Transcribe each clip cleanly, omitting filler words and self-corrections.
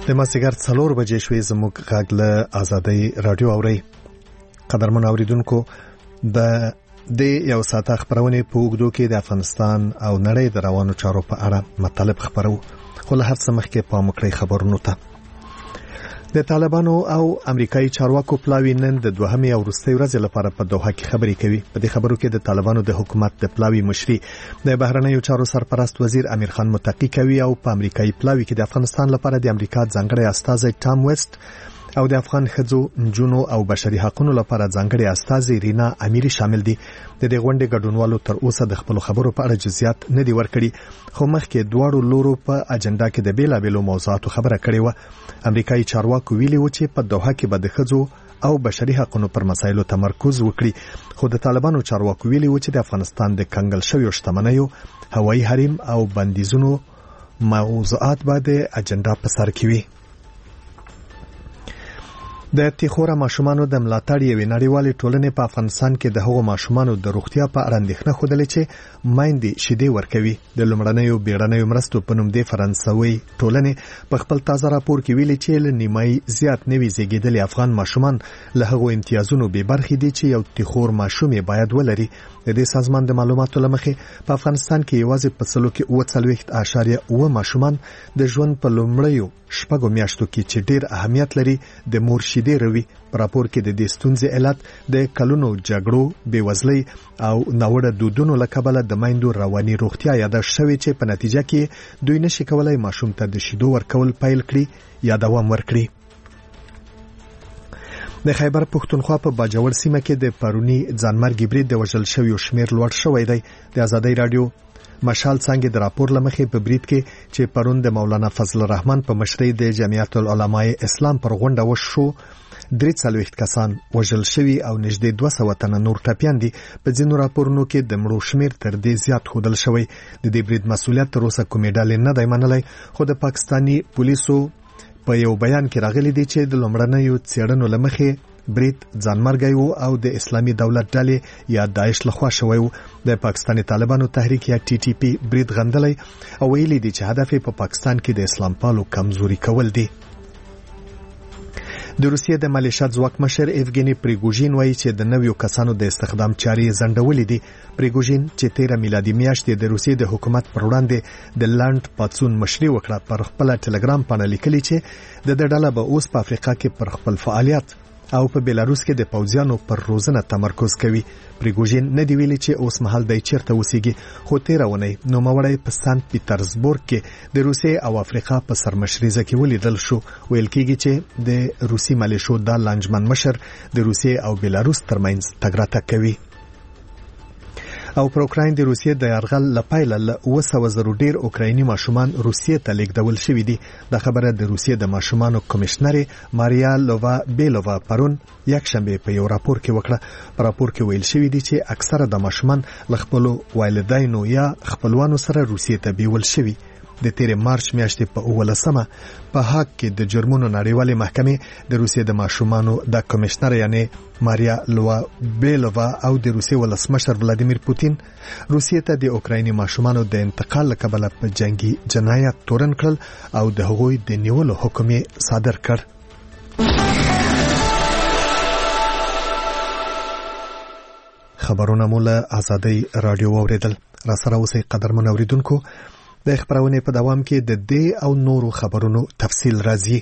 د مازدیګر 4 بجې شوې زموږ غږ له آزادۍ رادیو اوري. قدرمن اوریدونکو، د یو ساعت خبرونه په وګړو کې د افغانستان او نړۍ د روانو چارو په اړه مطالب خبرو، خو له هر څه مخکې په مکړې خبرونو ته. د طالبانو او امریکایي چارواکو پلاوی نن د دوهمې او وروستۍ ورځې لپاره په دوحه کې خبرې کوي. په دې خبرو کې د طالبانو د حکومت د پلاوی مشري د بهرنیو چارو سرپرست وزیر امیر خان متقی کوي او په امریکایي پلاوی کې د افغانستان لپاره د امریکا ځانګړی استازی ټام ویسټ او د افغان ښځو، نجونو او بشري حقوقو لپاره ځانګړی استازی رینا امیری شامل دي. د دې غونډې ګډونوالو تر اوسه د خپل خبرو په اړه جزئیات نه دي ورکړي، خو مخکې دواړو لورو په اجنډا کې د بیلابېلو موضوعاتو خبره کړې و. امریکایي چارواکو ویلي و چې په دوحه کې به د ښځو او بشري حقوقو پر مسایلو تمرکز وکړي، خو د طالبانو چارواکو ویلي و چې د افغانستان د کنګل شویو شتمنیو، هوایي حریم او بندیزونو موضوعات به د اجنډا په سر کې وي. د تیخوره ماشومانو د ملاتړ یوې نړیوالې ټولنې په افغانستان کې د هغو ماشومانو د روغتیا په اړه اندېښنه ښودلې چې میندې شیدې ورکوي. د لومړنیو بیړنیو مرستو په نوم د فرانسوي ټولنې په خپل تازه راپور کې ویلي چې له نیمایي زیات نوي زیږیدلي افغان ماشومان له هغو امتیازونو بې برخې دي چې یو تیخور ماشوم یې باید ولري. د دې سازمان د معلوماتو لمخې په افغانستان کې یوازې په څلو کې 40.9 ماشومان د ژوند په لومړیو شپږو میاشتو کې چې ډېر اهمیت لري د مور شیدې روي. په راپور کې د دې ستونزې علت د کلونو جګړو، بېوزلۍ او ناوړه دودونو له کبله د میندو رواني روغتیا یادښت شوې چې په نتیجه کې دوی نشي کولای ماشوم ته د شیدو ورکول پیل کړي یا دوام ورکړي. د خیبر پښتونخوا په باجوړ سیمه کې د پرونی ځانمرګي برید د وژل شویو شمیر لوړ شوی دی. د آزادۍ رادیو مشال څنګه د راپور لمخې په برید کې چې پرون د مولانا فضل الرحمن په مشرۍ د جمعیت العلماء اسلام پر غونډه وشو 43 کسان وژل شوي او نږدې 200 تنه نور ټپیان دي. په ځینو راپورونو کې د مړو شمیر تر دې زیات ښودل شوی. د دې برید مسؤلیت تر اوسه کومې ډلې نه دی منلی، خو د پاکستاني پولیسو په یو بیان کې راغلي دي چې د لومړنیو څېړنو لمخې برید ځانمرګی و او د اسلامي دولت ډلې یا داعش لخوا شوی و. د پاکستاني طالبانو تحریک یا TTP برید غندلی او ویلي دي چې هدف په پاکستان کې د اسلام پالو کمزوري کول دي. د روسیې د ملیشیا ځواک مشر ایفګینی پریګوژین وایي چې د نویو کسانو د استخدام چارې ځنډولې دي. پریګوژین چې 13 میلادي میاشتې د روسیې د حکومت پر وړاندې د لاند پاتسون مشري وکړه، پر خپل ټلګرام باندې لیکلي چې د ډله به اوس په افریقا کې پر خپل فعالیت او په بیلاروس کې د پوځیانو پر روزنه تمرکز کوي. پریګوژین نه دی ویلي چې اوس مهال د چیرته اوسېږي، خو تیرونه نوموړی په سنت پیټرزبورګ کې د روسیې او افریقا په سرمشریزه کې ولیدل شو. ویل کېږي چې د روسي ملیشو د لانجمن مشر د روسیې او بیلاروس ترمنځ تګ راتګ کوي. او پر اوکراین د روسیې د یرغل لپاره له 200,000 ډیر اوکرایني ماشومان روسیې ته لیږدول شوي دي. د خبره د روسیې د ماشومانو کمشنر ماریا لووا بیلووا پرون یکشنبه په یو راپور کې وکړه. په راپور کې ویل شوی دی چې اکثره د ماشومان له خپل والدینو یا خپلوانو سره روسیې ته بیول شوي. د 13 مارچ میاشتې په 19مه په هاګ کې د جرمونو نړیوالې محکمې د روسیې د ماشومانو د کمشنر یعنی ماریا لوا بیلووا او د روسیې ولسمشر ولادیمیر پوتین روسیې ته د اوکرایني ماشومانو د انتقال لپاره په جنگي جنایت تورن کړل او د هغوی د نیولو حکم صادر کړ. خبرونه مولا آزادۍ رادیو اوریدل. را سره اوسئ قدرمن اوریدونکو. د خبرونه په دوام کې د دې او نورو خبرونو تفصیل راځي.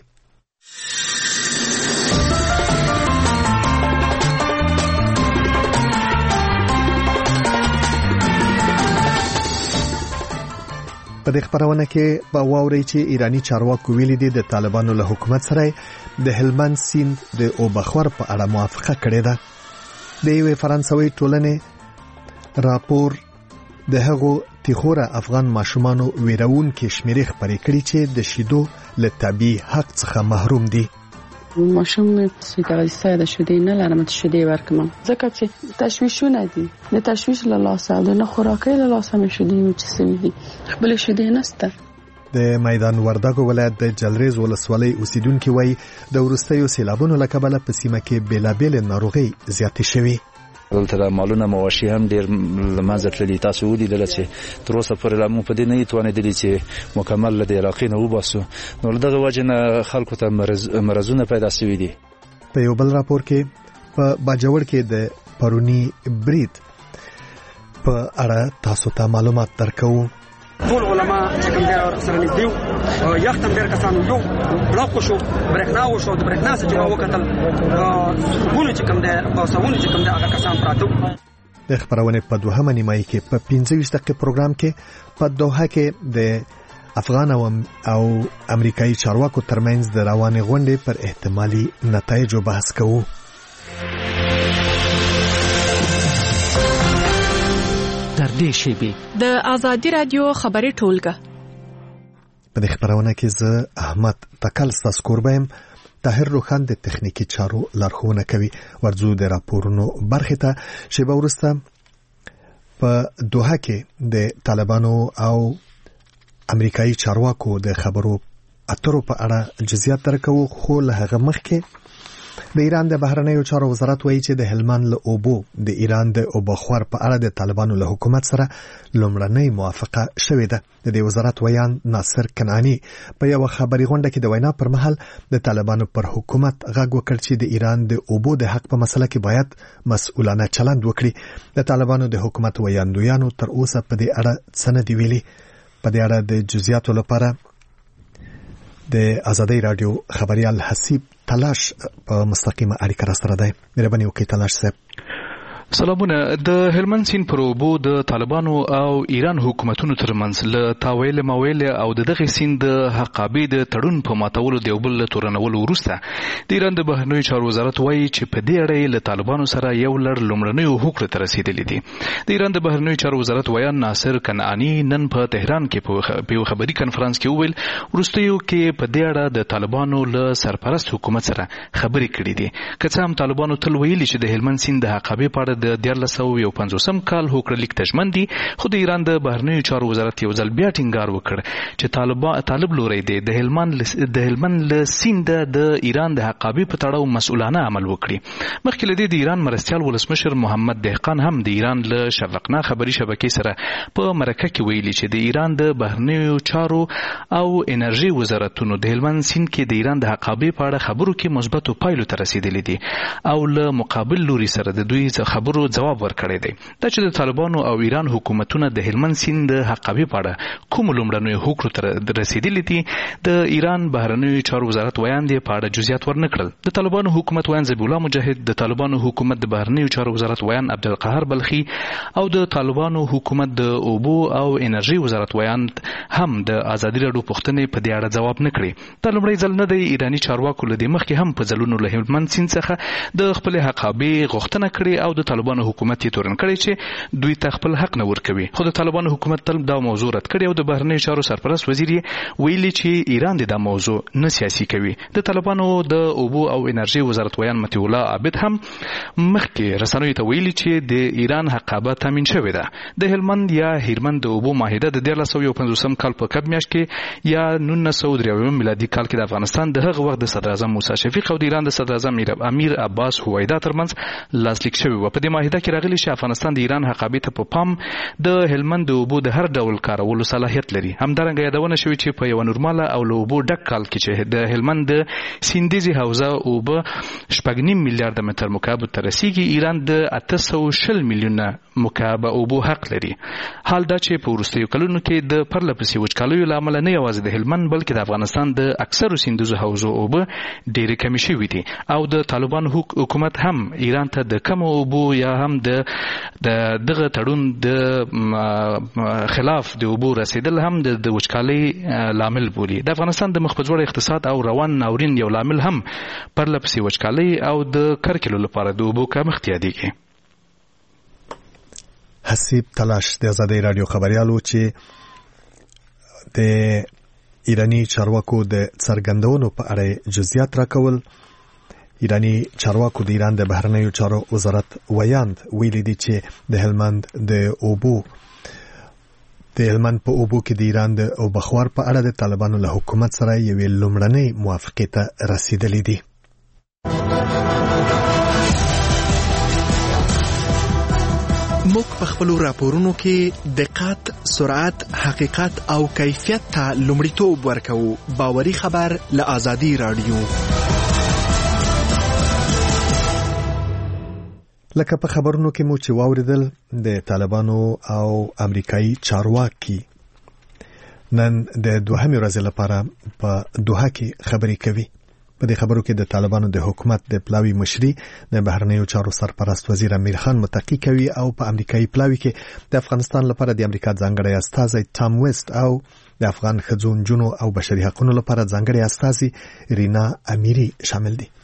په دې خبرونه کې په واوري چې ایرانی چارواکو ویلي دي د طالبانو له حکومت سره د هلمند سیند د اوبخور په اړه موافقه کړې ده. د یوې فرانسوي ټولنې راپور د هغو تیخوره افغان ماشومانو ویرون کې شمیرې خبرې کړي چې د شیدو له طبيعي حق څخه محروم دي. ماشوم چې تغذیه د شیدې نه لرم چې شیدې ورکم، ځکه چې تشویشونه دي. د تشویش له لاسه او د خوراکي له لاسه مې شیدې وچسوي دي، خپل شیدې نسته. د میدان وردګو ولایت د جلریز ولسوالۍ اوسیدونکو وایي د ورستیو سیلابونو له کبله په سیمه کې بیلابېل ناروغي زیاتې شوې. دلته مالونه مواشي هم ډیر لمنځه تللي. تاسو ولیدل چې تر اوسه پورې لا موږ په دې نه توانېدلي چې مکمل له دې علاقې نه وباسو. نو له دغه وجې نه خلکو ته مرضونه پیدا شوي دي. په یو بل راپور کې په باجوړ کې د پرونی برید په اړه تاسو ته معلومات درکوو. ټول علما چې کوم ډېر سره نږدې وو یخ تم ډېر کسان یو بلاک شو برېښنا وشو د برېښنا څخه چې وکتل ګونو چې کوم ډېر او سونه چې کوم ډېر هغه کسان پراته. د خبرونه په دوهمه نیمایي کې په 15 دقیقې پروګرام کې په دوحه کې د افغان او امریکایي چارواکو ترمنځ د روانې غونډې پر احتمالي نتایجو بحث کوو. در دې شیبې د آزادي رادیو خبري ټولګه په دې خبرونه کې زه احمد تکل ستاسو کوربم. طاهر روخان د تخنیکی چارو لارښوونه کوي. ورځو د راپورونو برخه ته شیبه وروسته په دوحه کې د طالبانو او امریکایي چارواکو د خبرو اترو په اړه جزئیات درکوو. خو له هغه مخکې د ایران د بهرنیو چارو وزارت وایي چې د هلمند له اوبو د ایران د اوبخور په اړه د طالبانو له حکومت سره لومړنۍ موافقه شوې ده. د دې وزارت ویان ناصر کنعانی په یو خبري غونډه کې د وینا پر مهال د طالبانو پر حکومت غږ وکړ چې د ایران د اوبو د حق په مسله کې باید مسؤلانه چلند وکړي. د طالبانو د حکومت ویاندویانو تر اوسه په دې اړه څه نه دی ویلي. په دې اړه د جزئیاتو لپاره د آزادۍ رادیو خبريال حسیب تلاش په مستقیمه اړیکه را سره ده. مهرباني وکړئ تلاش صاحب. سلامونه. د هلمند سیند پر اوبو د طالبانو او ایران حکومتونو ترمنځ له تاویل مویل او دغه سیند د حقابې د تړون په ماتولو د یو بل تورنولو وروسته د ایران د بهرنیو چارو وزارت وایي چې په دې اړه له طالبانو سره یو لړ لومړنیو هوکړو ته رسیدلي دي. د ایران د بهرنیو چارو وزارت ویان ناصر کنعانی نن په تهران کې په یو خبري کانفرنس کې وویل وروستیو کې په دې اړه د طالبانو له سرپرست حکومت سره خبرې کړې دي. که څه هم طالبانو تل ویلي چې د هلمند سیند د حقابې په اړه د 1950 کال هوکړه لیک تضمن دي، خو د ایران د بهرنیو چارو وزارت یو ځل بیا ټینګار وکړ چې طالب لوري دی د هلمند له سیند د ایران د حقابې په تړاو مسؤلانه عمل وکړي. مخکې له دې د ایران مرستیال ولسمشر محمد دهقان هم د ایران له شفقنا خبري شبکې سره په مرکه کې ویلي چې د ایران د بهرنیو چارو او انرژي وزارتونو د هلمند سیند کې د ایران د حقابې په اړه خبرو کې مثبتو پایلو ته رسیدلي دي او له مقابل لوري سره د دوی خبرو جواب ورکړی دی. دا چې د طالبانو او ایران حکومتونه د هلمند سیند د حقابې په اړه کوم لومړنیو هوکړو ته رسیدلي دي د ایران بهرنیو چارو وزارت ویان دی په اړه جزئیات ورنکړل. د طالبانو حکومت ویان ذبیح الله مجاهد، د طالبانو حکومت د بهرنیو چارو وزارت ویان عبدالقهار بلخي او د طالبانو حکومت د اوبو او انرژي وزارت ویان هم د ازادي راډیو پوښتنې په دې اړه ځواب نه کړی. دا لومړی ځل نه دی ایرانی چارواکو له دې مخکې هم په ځلونو له هلمند سیند څخه د خپل حقابې غوښتنه کړې او د طالبانو حکومت یې تورن کړی چې دوی ته خپل حق نه ورکوي. خو د طالبانو حکومت تل دا موضوع رد کړی او د بهرنیو چارو سرپرست وزیر یې ویلي چې ایران دا موضوع نه سیاسي کوي. د طالبانو د اوبو او انرژي وزارت ویان متي الله عابد هم مخکې رسنیو ته ویلي چې د ایران حقابه تامین شوې ده. د هلمند یا هیرمند د اوبو معاهده د 1950 کال په کب میاشت کې یا 1993 میلادي کال کې د افغانستان د هغه وخت د صدر اعظم موسی شفیق او د ایران د صدر اعظم امیر عباس هویدا ترمنځ لاسلیک شوی و. په دې معاهده کې راغلی چې افغانستان د ایران حقابې ته په پام د هلمند د اوبو د هر ډول کارولو صلاحیت لري. همدارنګه یادونه شوې چې په یو نورماله او له اوبو ډک کال کې چې د هلمند د سیندیزي حوزه اوبه 8.5 میلیارډ متر مکعب ته رسیږي، ایران د 820 میلیونه مکعب اوبو حق لري. حال دا چې په وروستیو کلونو کې د پرلپسې وچکالیو له امله نه یوازې د هلمند بلکې د افغانستان د اکثرو سیندیزو حوزو اوبه ډېرې کمې شوې دي او د طالبانو حکومت هم ایران ته د کم اوبو یا هم د دغه تړون د خلاف د اوبو رسیدل هم د وچکالۍ لامل بولي. د افغانستان د مخ په ځوړ اقتصاد او روان ناورین یو لامل هم پرلپسې وچکالۍ او د کرکلو لپاره د اوبو کمښت یادېږي. حسیب تلاش د آزادۍ رادیو خبريالو چې د ایرانی چارواکو د څرګندونو په اړه جزئیات راکول. ایرانی چارواکو د ایران د بهرنیو چارو وزارت ویاند ویلي دي چې د هلمند په اوبو کې د ایران د اوبخور په اړه د طالبانو له حکومت سره یوې لومړنۍ موافقې ته رسیدلي دي. موږ په خپل راپورونو کې دقت، سرعت، حقیقت او کیفیت ته لومړیتوب ورکوو. باوري خبر له آزادي رادیو. لکه په خبرونو کې مو چې واوریدل د طالبانو او امریکایي چارواکي نن د دوهمې ورځې لپاره په دوحه کې خبرې کوي. په دې خبرو کې د طالبانو د حکومت د پلاوی مشري د بهرنیو چارو سرپرست وزیر امیر خان متقی کوي او په امریکایي پلاوی کې د افغانستان لپاره د امریکا ځانګړی استازی ټام ویست او د افغان ښځو، نجونو او بشري حقوقو لپاره ځانګړی استازی رینا امیری شامل دي.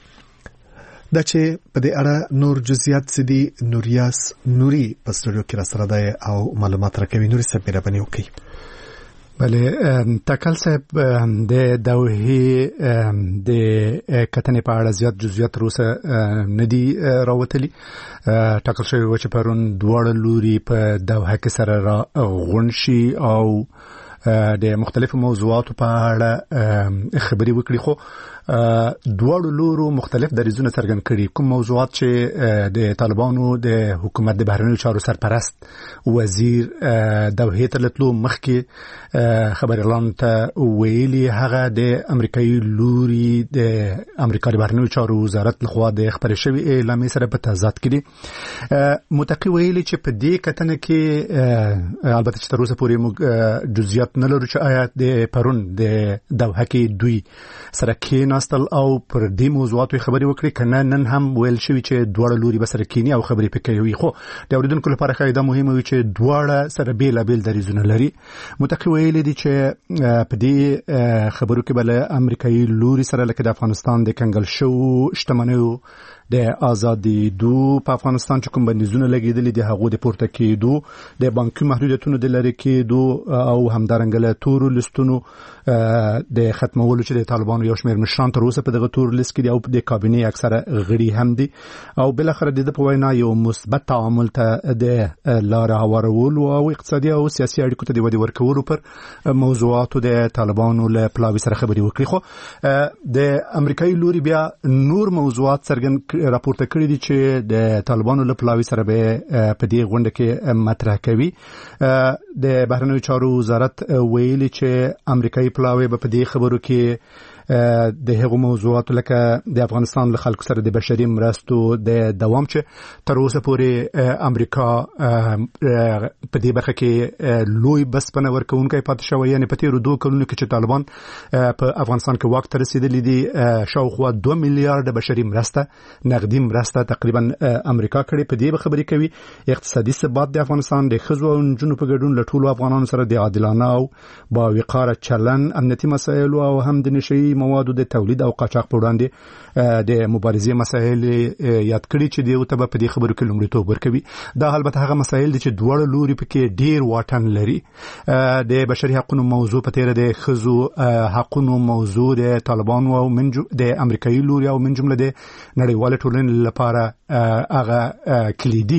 دا چې په دې اړه نور جزئیات سدي نوریاس نوري په سټوډیو کې را سره ده او معلومات راکوي. نوري سپیره بنیو کوي. بله، تکل صاحب د دوحې د کتنې په اړه زیات جزئیات روسه ندي راوتلي. ټاکل شوی و چې پرون دواړه لوري په دوحه کې سره غونډ شي او د مختلفو موضوعاتو په اړه خبرې وکړي، خو دواړو لورو مختلف دریځونه څرګند کړي. کوم موضوعات چې د طالبانو د حکومت د بهرنیو چارو سرپرست وزیر دوحې ته تلو مخکې خبر اعلان ته ویلي، هغه د امریکایي لوري د امریکا د بهرنیو چارو وزارت لخوا د خبرې شوی اعلامیې سره په تضاد کړي. متقی ویلي چې په دې کتنه کې البته چې تر اوسه پورې موږ جزئیات نه لرو چې آیا د پرون د دوحه کې دوی سره کېناستل او پر دې موضوعاتو خبرې وکړي، کنه نن هم ویل شوی چې دواړه لوري به سره کېني او خبرې پکې کوي. خو د اوریدونکو لپاره خایدا مهمه وي چې دواړه سره بیل دریځونه لري. متقی ویل دي چې په دې خبرو کې بل امریکایي لوري سره لکه د افغانستان د کنګل شو شتمنیو د آزادي دو په افغانستان چې کوم بندیزونه لګیدلي دي هغه د پورته کېدو، د بانکي محدودیتونو د لری کېدو او همدارنګه له تور لیستونو د ختمولو چې د طالبانو یو شمېر مشران تر اوسه په دغه تور لیست کې دي او د کابینې اکثره غړي هم دي او بل اخر د په وینا یو مثبت تعامل ته د لار هوارولو او اقتصادي او سیاسي اړیکو ته د ودې ورکولو پر موضوعاتو د طالبانو له پلاوي سره خبرې وکړي. خو د امریکایي لوري بیا نور موضوعات څرګند راپورته کړی دي چې د طالبانو له پلاوي سره به په دې غونډه کې مطرح کوي. د بهرنیو چارو وزارت ویلي چې امریکایي پلاوي به په دې خبرو کې د هغو موضوعاتو لکه د افغانستان له خلکو سره د بشري مرستو د دوام چې تر اوسه پورې امریکا په دې برخه کې لوی بسپنه ورکوونکی پاتې شوی، یعنی په تیرو 2 کلونو کې چې طالبان په افغانستان کې واک ته رسیدلي دي شاوخوا 2 میلیارډ بشري مرسته، نقدي مرسته تقریبا امریکا کړي. په دې خبرې کوي اقتصادي ثبات د افغانستان د ښځو او نجونو په ګډون له ټولو افغانانو سره د عادلانه او باوقاره چلن، امنیتي مسایل او هم د نشي موادو د تولید او قاچاق په وړاندې د مبارزې مسایل یاد کړي چې دیو ته په دې خبرو کې لومړیتوب ورکوي. دا البته هغه مسایل دي چې دواړه لوري پکې ډیر واټن لري. د بشري حقوقو موضوع په تیر د ښځو حقوقو موضوع د طالبانو او د امریکایي لوري او من جمله د نړیوال ټولنې لپاره هغه کلیدي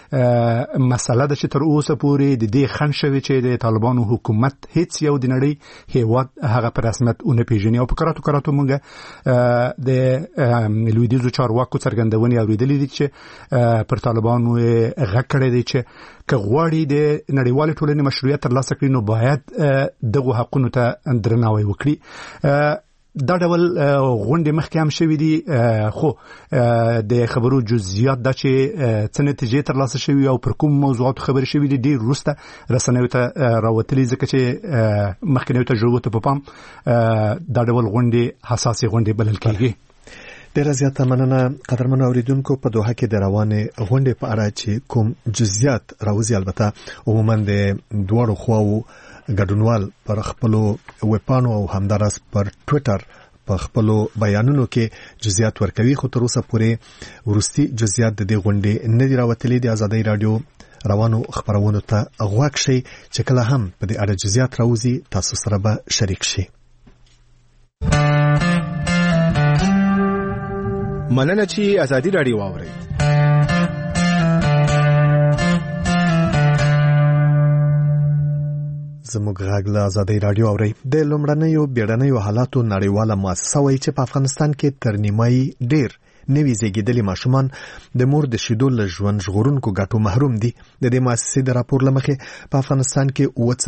مسله ده چې تر اوسه پورې د دې خنډ شوی چې د طالبانو حکومت هیڅ یو د نړۍ هیواد هغه په رسمیت اون پیژني او په کراتو مونږ د لویدیزو چارواکو څرګندونې اوریدلې دي چې پر طالبانو غږ کړی دی چې که غواړي د نړیوال ټولنې مشروعیت ترلاسه کړي نو باید دغه حقونو ته درناوی وکړي. دا ډول غونډې مخکې هم شوې دي، خو د خبرو جزئیات دا چې څه نتیجې ترلاسه شوي او پر کوم موضوعاتو خبرې شوي دي ډېر وروسته رسنیو ته راوتلي، ځکه چې مخکینیو تجربو ته په پام دا ډول غونډې حساسې غونډې بلل کېږي. ډیره زیاته مننه قدرمنو اوریدونکو. په دوحه کې د روانې غونډې په اړه چې کوم جزئیات راوځي، البته عموما د دواړو خواو ګډونوال پر خپلو ویبپاڼو او همدارس پر ټوئیټر په خپلو بیانونو کې جزئیات ورکوي، خو تر اوسه پورې ورستي جزئیات د دې غونډې نه دي راوتلي. د آزادۍ رادیو روانو خبرونو ته غوږ شئ چې کله هم په دې اړه جزئیات راوځي تاسو سره به شریک شي. مننه چې آزادۍ رادیو واورئ. زموږ غږ له آزادۍ رادیو اورئ. د لومړنیو بیړنیو حالاتو نړیواله مؤسسه وایي چې په افغانستان کې تر نیمایي ډیر نوي زیږیدلي ماشومان د مور د شیدو له ژوند ژغورونکو ګټو محروم دي. د دې مؤسسې د راپور له مخې په افغانستان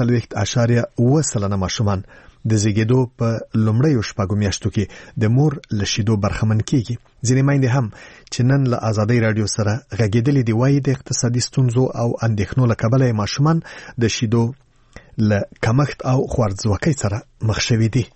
کې 40.8% ماشومان د زیږیدو په لومړیو شپږو میاشتو کې د مور له شیدو برخمن کیږي. ځینې میندې هم چې نن له ازادۍ رادیو سره غږېدلې دي وایي د اقتصادي ستونزو او اندېښنو له کبله ماشومان د شیدو له کمښت او خوارځواکۍ سره مخ شوي دي.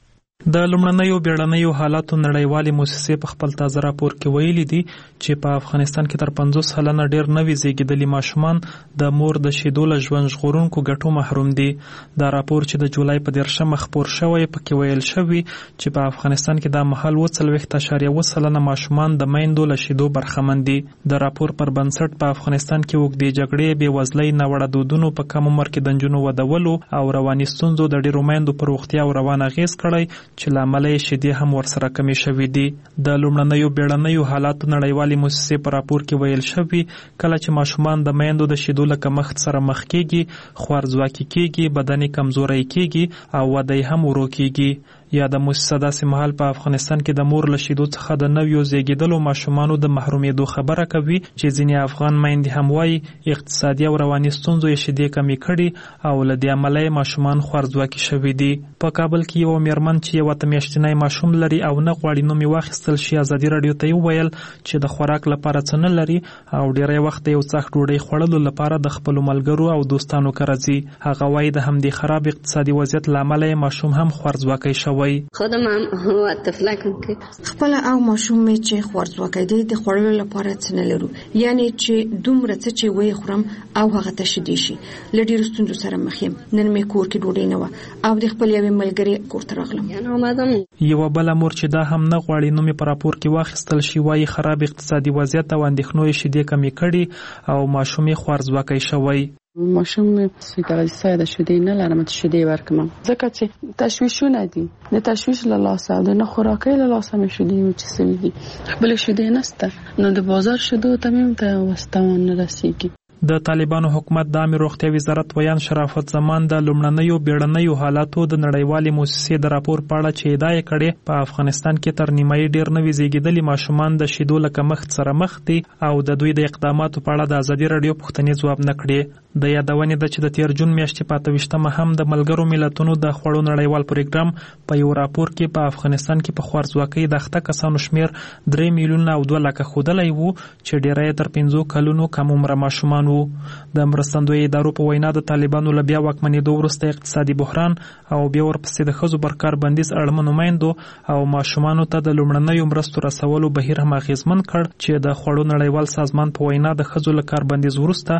د لومړنیو بیړنیو حالاتو نړیوالې موسسې په خپل تازه راپور کې ویلي دي چې په افغانستان کې تر 50 سلنه ډېر نوي زیږیدلي ماشومان د مور د شیدو له ژوند ژغورونکو ګټو محروم دي. دا راپور چې د جولای په 10 خپور شوی پکې ویل شوی چې په افغانستان کې د مهال 40.1 سلنه ماشومان د میندو له شیدو برخمن دي. د راپور پر بنسټ په افغانستان کې اوږدې جګړې، بېوزلۍ، ناوړه دودونو، په کم عمر کې د نجونو ودولو او رواني ستونزو د ډېرو میندو پر روغتیا او روان اغېز کړی چې لامل یې شیدې هم ورسره کمې شوې دي. د لومړنیو بیړنیو حالاتو نړیوالې موسسې په راپور کې ویل شوي کله چې ماشومان د میندو د شیدو له کمښت سره مخ کیږي، خوارځواکي کیږي، بدن یې کمزوری کیږي او وده یې هم ورو کیږي. یا د موسسه داسې مهال په افغانستان کې د مور له شیدو څخه د نویو زیږیدلو ماشومانو د محرومېدو خبره کوي چې ځینې افغان میندې هم وایي اقتصادي او رواني ستونزو یې شیدې کمې کړي او له دې امله یې ماشومان خوارځواکي شوي دي. په کابل کې یوه میرمن چې یوه میاشتنی ماشوم لري او نه غواړي نوم یې واخیستل شي ازادي راډیو ته وویل چې د خوراک لپاره څه نه لري او ډېری وخت د یو څاښت ډوډۍ خوړلو لپاره د خپلو ملګرو او دوستانو کره ځي. هغه وایي د همدې خراب اقتصادي وضعیت له امله یې ماشوم هم خوارځواکی شوی. خودم هم هو طفلکم که خپل او ماشوم می چې خوارځواکی دی د خوړلو لپاره څه نه لرو، یعنی چې دومره څه چې وی خورم او هغه ته شیدې شي. له ډېرو ستونزو سره مخ یم. نن مې کور کې ډوډۍ نه وه او د خپل یوې ملګرې کور ته راغلم. یوه بله مور چې دا هم نه غواړي نوم یې په راپور کې واخیستل شي وایي خراب اقتصادي وضعیت او اندېښنو یې شیدې کمې کړي او ماشوم یې خوارځواکی شوی. ماشوم سویتغذیسای د شیدې نه لرم چې شیدې ورکم ځکه چې تشویشونه دي. د تشویش له لاسه د نه خوراکۍ له لاسه مې شیدې وچسوي دي. خپل شیدې نسته نو د بازار شیدو ته مې ته وستوان نه رسیږي. د طالبانو حکومت د عامه روغتیا وزارت ویان شرافت زمان د لومړنیو بیړنیو حالاتو د نړیوالې موسسې د راپور په اړه چې ادعا یې کړې په افغانستان کې تر نیمایي ډېر نوي زیږیدلي ماشومان د شیدو له کمښت سره مخ دي او د دوی د اقداماتو په اړه د ازادي راډیو پوښتنې ځواب نه کړې. د یادونې ده چې د تیر جون میاشتې په 28مه هم د ملګرو ملتونو د خوړو نړیوال پروګرام په یو راپور کې په افغانستان کې په خوارځواکۍ د اخته کسانو شمیر 3 میلیونه او 2 لکه ښودلی و چې ډېری تر 5 کلونو کم عمره ماشومان وو. د مرستندوی ادارو په وینا د طالبانو له بیا واکمنېدو وروسته اقتصادي بحران او بیا ورپسې د ښځو پر کار بندیز اړمنو میندو او ماشومانو ته د لومړنیو مرستو رسولو بهیر هم اغېزمن کړ چې د خوړو نړیوال سازمان په وینا د ښځو له کار بندیز وروسته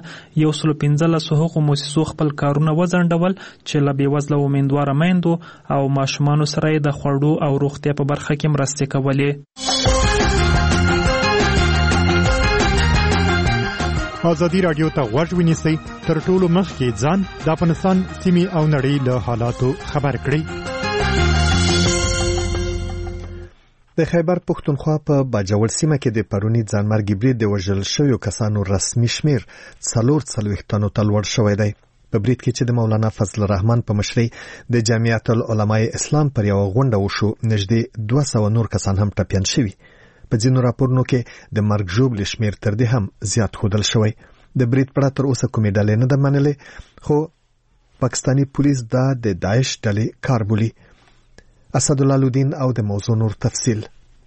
115 هغو موسسو خپل کارونه وځنډول چې له بېوزله او امیندواره میندو او ماشومانو سره یې د خوړو او روغتیا په برخه کې مرستې کولې. ازادي راډیو ته غوږ ونیسئ تر ټولو مخکې ځان د افغانستان سیمې او نړۍ له حالاتو خبر کړئ. د خیبر پښتونخوا په باجوړ سیمه کې د پرونی ځانمرګي برید د وژل شویو کسانو رسمي شمیر 44 تنو ته لوړ شوی دی. په برید کې چې د مولانا فضل الرحمن په مشرۍ د جمعیت العلماء اسلام پر یو غونډه وشو نږدې 200 نور کسان هم ټپیان شوي. په ځینو راپورونو کې د مرګ ژوبل شمیر تر دې هم زیات ښودل شوی. د برید په اړه تر اوسه کومې ډلې نه ده منلې خو پاکستاني پولیس دا د داعش ډلې کار بولي. اسد الله لودین او د موضوع نور تفصیل.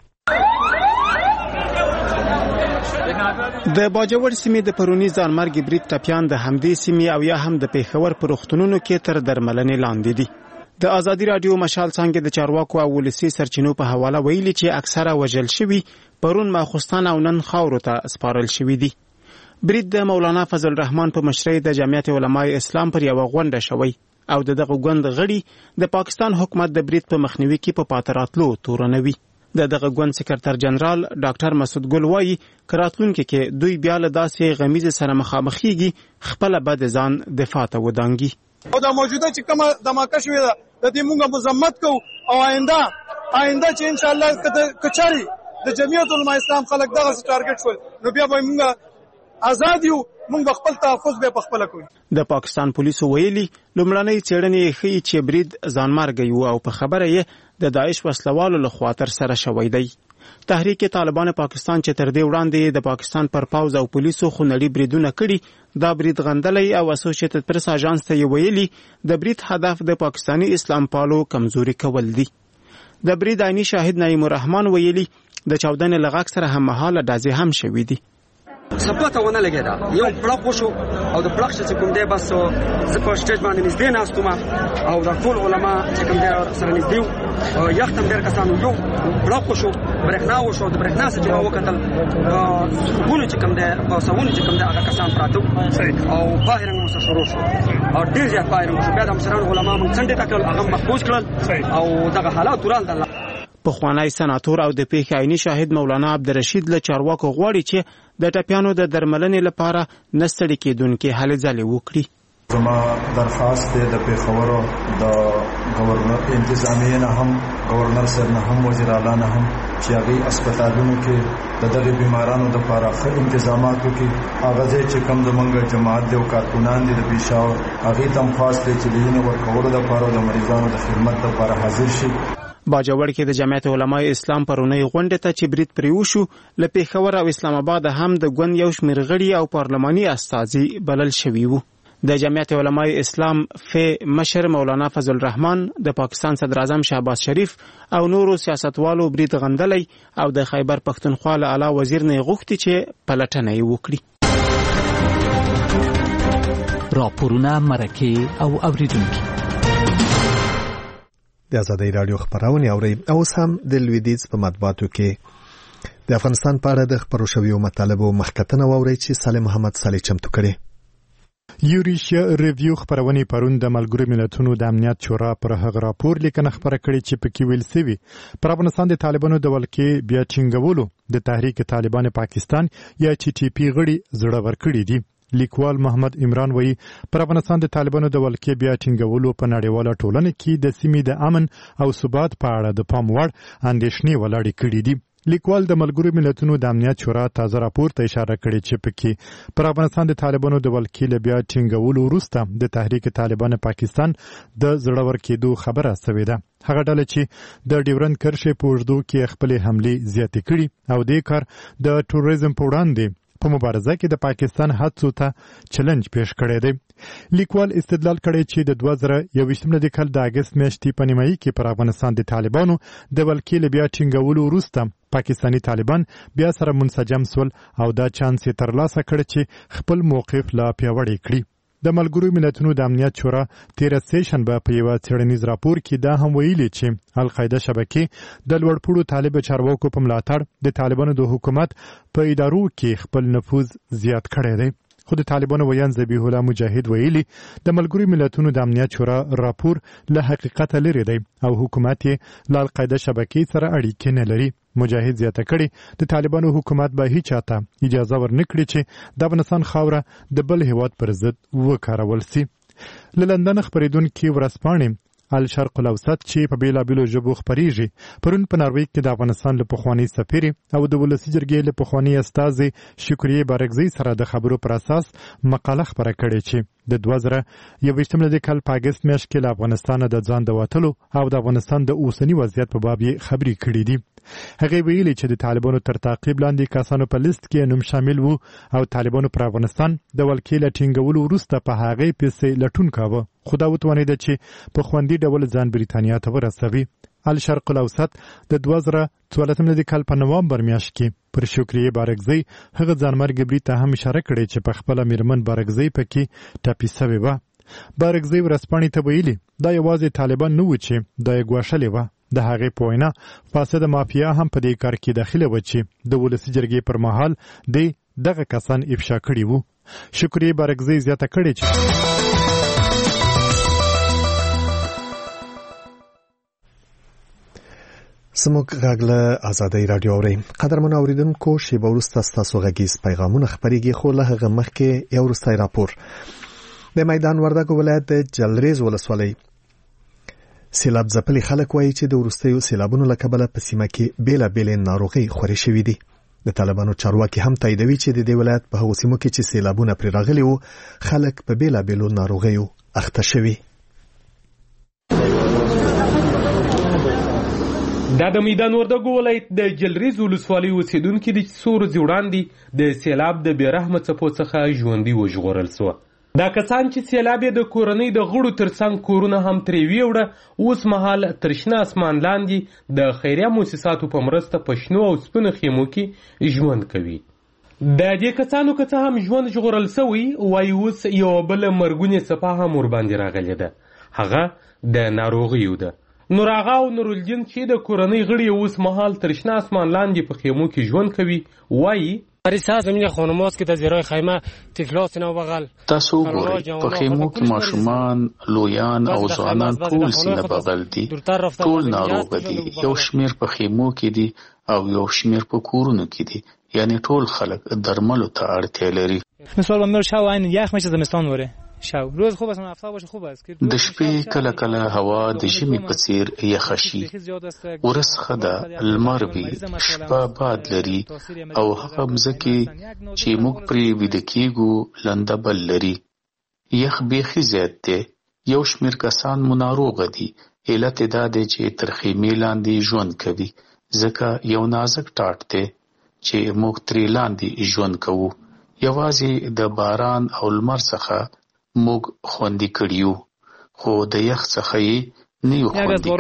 د باجوړ سیمې د پرونی ځانمرګي برید ټپیان د همدې سیمې او یا هم د پیښور پر روغتونونو کې تر درملنې لاندې دي. د ازادي راډیو مشال څنګه د چارواکو او ولسي سرچینو په حواله ویلي چې اکثره وژل شوي پرون ماخوستان او نن خاورو ته سپارل شوي دي. برید د مولانا فضل الرحمن په مشرۍ د جمعیت علماء اسلام پر یو غونډه شوی او دغه غوند غړي د پاکستان حکومت د برید په مخنیوي کې په پاتراتلو تورنوي. دغه غوند سکرټر جنرال ډاکټر مسعود ګل وایي کراتلونکو کې دوی بیا له داسې غمیزه سره مخامخېږي خپل بد ځان دفاع ته ودانګي. او دا موجوده چې کومه دماکه شوې ده د دې موږ مذمت کوو او آینده چې ان شاء الله کچاري د جمعیت علماء اسلام خلک دغه ټارګټ شول نو بیا به موږ آزاد یو موږ خپل تحفظ به په خپل کوو. د پاکستان پولیسو ویلي لومړنۍ څېړنې ښیي چې برید ځانمرګي و او په خبره یې د داعش وسلوالو لخوا تر سره شوی دی. تحریک طالبان پاکستان چې تر دې وړاندې د پاکستان پر پوځ او پولیسو خونړي بریدونه کړي دا برید غندلی او اسوسییټډ پریس اژانس ته ویلي د برید هدف د پاکستانی اسلام پالو کمزوري کول دي. د برید عیني شاهد نعیم الرحمن ویلي د چاودنې لغاک سره هم مهاله ډازې هم شوي دي. سپوته ونه لګیدا یو پړق وشو او د پړق چې کوم دی بس زه په سټیج باندې نږدې ناستم او د ټول علما چې کوم دی سره نږدې او یختم ډېر کسانو یو پړق وشو برېښنا وشو د برېښنا څخه وکتل ګونو چې کوم دی په ساونه چې کوم دی هغه کسان پراته او بهر موږ شروع شو او ډېر زیات بهر موږ بیا د مشران علما موږ څنډه ټکل هغه محفوظ کړل او دغه حالات ورال پخوانی سناتور او د پیښې عیني شاهد مولانا عبدالرشید له چارواکو غواړي چې د ټپیانو د درملنې لپاره نستړي کېدونکې هلې ځلې وکړي. زما درخواست دی د پیښور د گورنر انتظامیه نه هم گورنر صاحب نه هم وزیر اعلی نه هم چې هغه هسپتالونو کې د دغه بیمارانو لپاره ښه انتظامات وکړي. هغه چې کوم د منګ جماعت دی او کارکونان دي د پیښور هغه تم خاص دی چې لینه ورکول لپاره د مریضانو د خدمت لپاره حاضر شي. باجوړ کې د جمعیت علماء اسلام پرونی غونډه ته چې برید پریوشو له پیښور او اسلام آباد هم د ګوند یو شمېر غړي او پارلماني استازي بلل شوي وو. د جمعیت علماء اسلام مشر مولانا فضل الرحمن د پاکستان صدر اعظم شهباز شریف او نورو سیاستوالو برید غندلی او د خیبر پښتونخوا له اعلی وزیر نه غوښتي چې پلټنه یې وکړي. راپورونه مرکه او اوریدونکي د آزادۍ رادیو خبرونه اوري او هم د لویدیز په مطبوعاتو کې د افغانستان په اړه د خبرو شویو مطالبو مخکتنه اوري چې صالح محمد صالح چمتو کړي. یوریشیا ریویو خبرونه پرون د ملګرو ملتونو د امنیت شورا پر هغه راپور لیکنه خبره کړې چې پکې ویل سوي پر افغانستان د طالبانو د ولکې بیا ټینګولو د تحریک طالبان پاکستان یا TTP غړي زړه ورکړي دي. لیکوال محمد عمران وایي پر افغانستان د طالبانو د ولکې بیا ټینګولو په نړیواله ټولنه کې د سیمې د امن او ثبات په اړه د پام وړ اندېښنې ولاړې کړې دي. لیکوال د ملګرو ملتونو د امنیت شورا تازه راپور ته اشاره کړې چې پکې پر افغانستان د طالبانو د ولکې له بیا ټینګولو وروسته د تحریک طالبان پاکستان د زړه ورکېدو خبره شوې ده. هغه ډله چې د ډیورند کرښې په اوږدو کې خپلې حملې زیاتې کړي او دې کار د ټوریزم په وړاندې په مبارزه کې د پاکستان هڅو ته چیلنج پیش کړی دی. لیکوال استدلال کړی چې د 2021 کال د اگست میاشتې په نیمایي کې پر افغانستان د طالبانو د ولکې له بیا ټینګولو وروسته پاکستانی طالبان بیا سره منسجم سول او دا چانس یې ترلاسه کړ چې خپل موقف لا پیاوړی کړي. د ملګرو ملتونو د امنیت شورا 13 سیشنبه په یو څېړنیز راپور کې دا هم ویلي چې القاعده شبکې د لوړپوړو طالب چارواکو په ملاتړ د طالبانو د حکومت په ادارو کې خپل نفوذ زیات کړی دی. خو د طالبانو ویان ذبیح الله مجاهد ویلي د ملګرو ملتونو د امنیت شورا راپور له حقیقت لري دی او حکومت یې له القاعده شبکې سره اړیکې نه لري. مجاهد زیاته کړي د طالبانو حکومت به هیڅ چاته اجازه ورنکړي چې د افغانستان خاوره د بل هیواد پر ضد وکارول سي. له لندن خبرېدونکي ورځپاڼې الشرق الاوسط چې په بیلابیلو ژبو خپریږي پرون په ناروې کې د افغانستان له پخواني سفیر او د ولسي جرګې له پخواني استازي شکریه بارګزی سره د خبرو پر اساس مقاله خبره کړې چې د 2021 کال په اگست میاشت کې له افغانستان د ځان د وټلو او د افغانستان د اوسنی وضعیت په باب یې خبرې کړې دي. هغه ویلي چې د طالبانو تر تعقیب لاندې کسانو په لیست کې نوم شامل وو او طالبانو پر افغانستان د ولکې له ټینګولو وروسته په هغه پیسې لټون کاوه خو دا وتوانېده چې په خوندي ډول ځان بریتانیا ته ورسوي. الشرق الاوسط د 2014 کال په نوامبر میاشت کې پر شکریه بارګزی هغه ځانمرګ برید ته هم اشاره کړې چې په خپل میرمن بارګزی پکې ټاپي سوې وه. بارګزی ورځپاڼې ته ویلي دا یوازې طالبان نه و چې دا یې ګواښلې وه. د هغې په وینا فاسده مافیا هم په دې کار کې داخله و چې د ولسي جرګې پر مهال دغه کسان افشا کړي وو. شکریه بارګزی زیاته کړې چې سموږ غاغله آزادۍ رادیو اوري. قدرمن اوریدونکو شیبه وروسته ستاسو غږیز پیغامونه خبرېږي خو له هغه مخکې یو وروستی راپور. د میدان وردګو ولایت د جلریز ولسوالۍ سیلاب ځپلي خلک وایي چې د وروستیو سیلابونو له کبله په سیمه کې بیلابېلې ناروغۍ خورې شوي دي. د طالبانو چارواکي هم تاییدوي چې د دې ولایت په هغو سیمو کې چې سیلابونه پرې راغلي وو خلک په بیلابېلو ناروغیو اخته شوي. دا د میدان وردګو ولایت د جلریز ولسوالۍ اوسیدونکي دي چې څو ورځې وړاندې د سیلاب د بې رحمه څپو څخه ژوندي وژغورل سوه. دا کسان چې سیلاب یې د کورنۍ د غړو ترڅنګ کورونه هم ترې ویوړه، اوس مهال تر شنه اسمان لاندې د خیریه موسساتو په مرسته په شنو او سپینو خیمو کې ژوند کوي. د دې کسانو که څه هم ژوند ژغورل سوی، وایي اوس یوه بله مرګونې څپه هم ورباندې راغلې ده، هغه د ناروغیو ده. نور آغا او نورالدین چې د کورنۍ غړي اوس مهال تر شنه اسمان لاندې په خیمو کې ژوند کوي، وایي تاسو وګورئ په خیمو کې ماشومان، لویان او ځوانان ټول سینه بغل دي، ټول ناروغه دي. یو شمیر په خیمو کې دي او یو شمیر په کورونو کې دي، یعنی ټول خلک درملو ته اړتیا لري. د شپې کله کله هوا د ژمي په څیر یخه شي، ورځ ښه ده، لمر وي، شپه باد لري او هغه مځکې چې موږ پرې ویده کېږو لنده بل لري. یخ بیخي زیات دی. یو شمیر کسان مو ناروغه دي. علت یې دا دی چې تر خیمې لاندې ژوند کوي، ځکه یو نازک ټاټ دی چې موږ ترې لاندې ژوند کوو. یوازې د باران او لمر څخه موږ خوندي کړیو، خو د یخ څخه یې نه یو خوندي کړي. د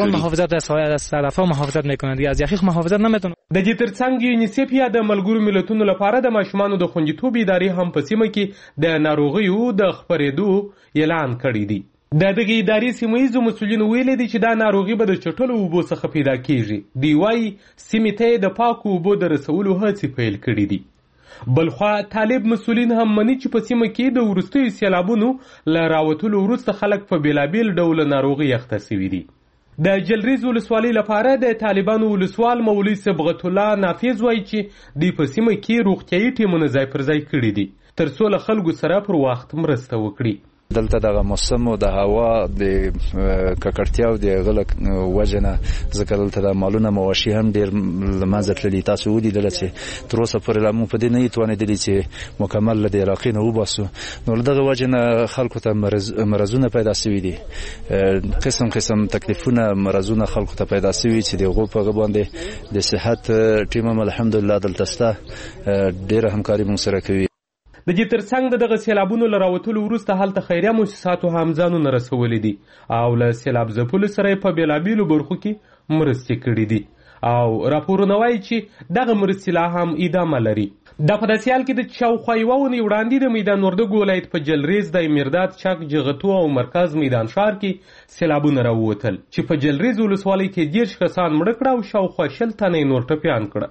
دې ترڅنګ یونیسف یا د ملګرو ملتونو لپاره د ماشومانو د خوندیتوب ادارې هم په سیمه کې د ناروغیو د خپرېدو اعلان کړی دی. د دغې ادارې سیمه ییزو مسؤلینو ویلي دي چې دا ناروغي به د چټلو اوبو څخه پیدا کیږي. دوی وایي سیمې ته د پاکو اوبو د رسولو هڅې پیل کړي دي. بلخوا طالب مسؤلین هم مني چې په سیمه کې د وروستیو سیلابونو له راوتلو وروسته خلک په بېلابېل ډوله ناروغي اخته سوي دي. د جلریز ولسوالۍ لپاره د طالبانو ولسوال مولوي صبغت الله نافذ وایي چې دوی په سیمه کې روغتیایي ټیمونه ځای پر ځای کړي دي ترڅو له خلکو سره پر وخت مرسته وکړي. دلته دغه موسم او د هوا د ککړتیا او د غلق وجنه ځکه دلته د مالونه مواشي هم ډیر لمازه تللی. تاسو ولیدل چې تر اوسه پورې لا مو په دې نه توانېدلی چې مکمل له عراقي نه وباسو. نو دغه وجنه خلکو ته مرزونه پیدا شوي دي، قسم قسم تکلیفونه مرزونه خلکو ته پیدا شوي چې دغه په باندې د صحت ټیم الحمدلله دلته ستا ډیره همکاري مون سره کوي. د دې ترڅنګ دغه سیلابونو له راوتلو وروسته هلته خیریه موسساتو هم ځانونه رسولي دي او له سیلاب ځپلو سره په بېلابېلو برخو کې مرستې کړي دي او راپورونه وایي چې دغه مرستې لا هم ادامه لري. دا په داسې حال کې د شاوخوا یوه اونۍ وړاندې د میدان وردګو ولایت په جلریز د مرداد چک جغتو او مرکز میدان ښار کې سیلابونه راووتل چې په جلریز ولسوالۍ کې 10 کسان مړه کړه او شاوخوا 20 تنه نور ټپیان کړه.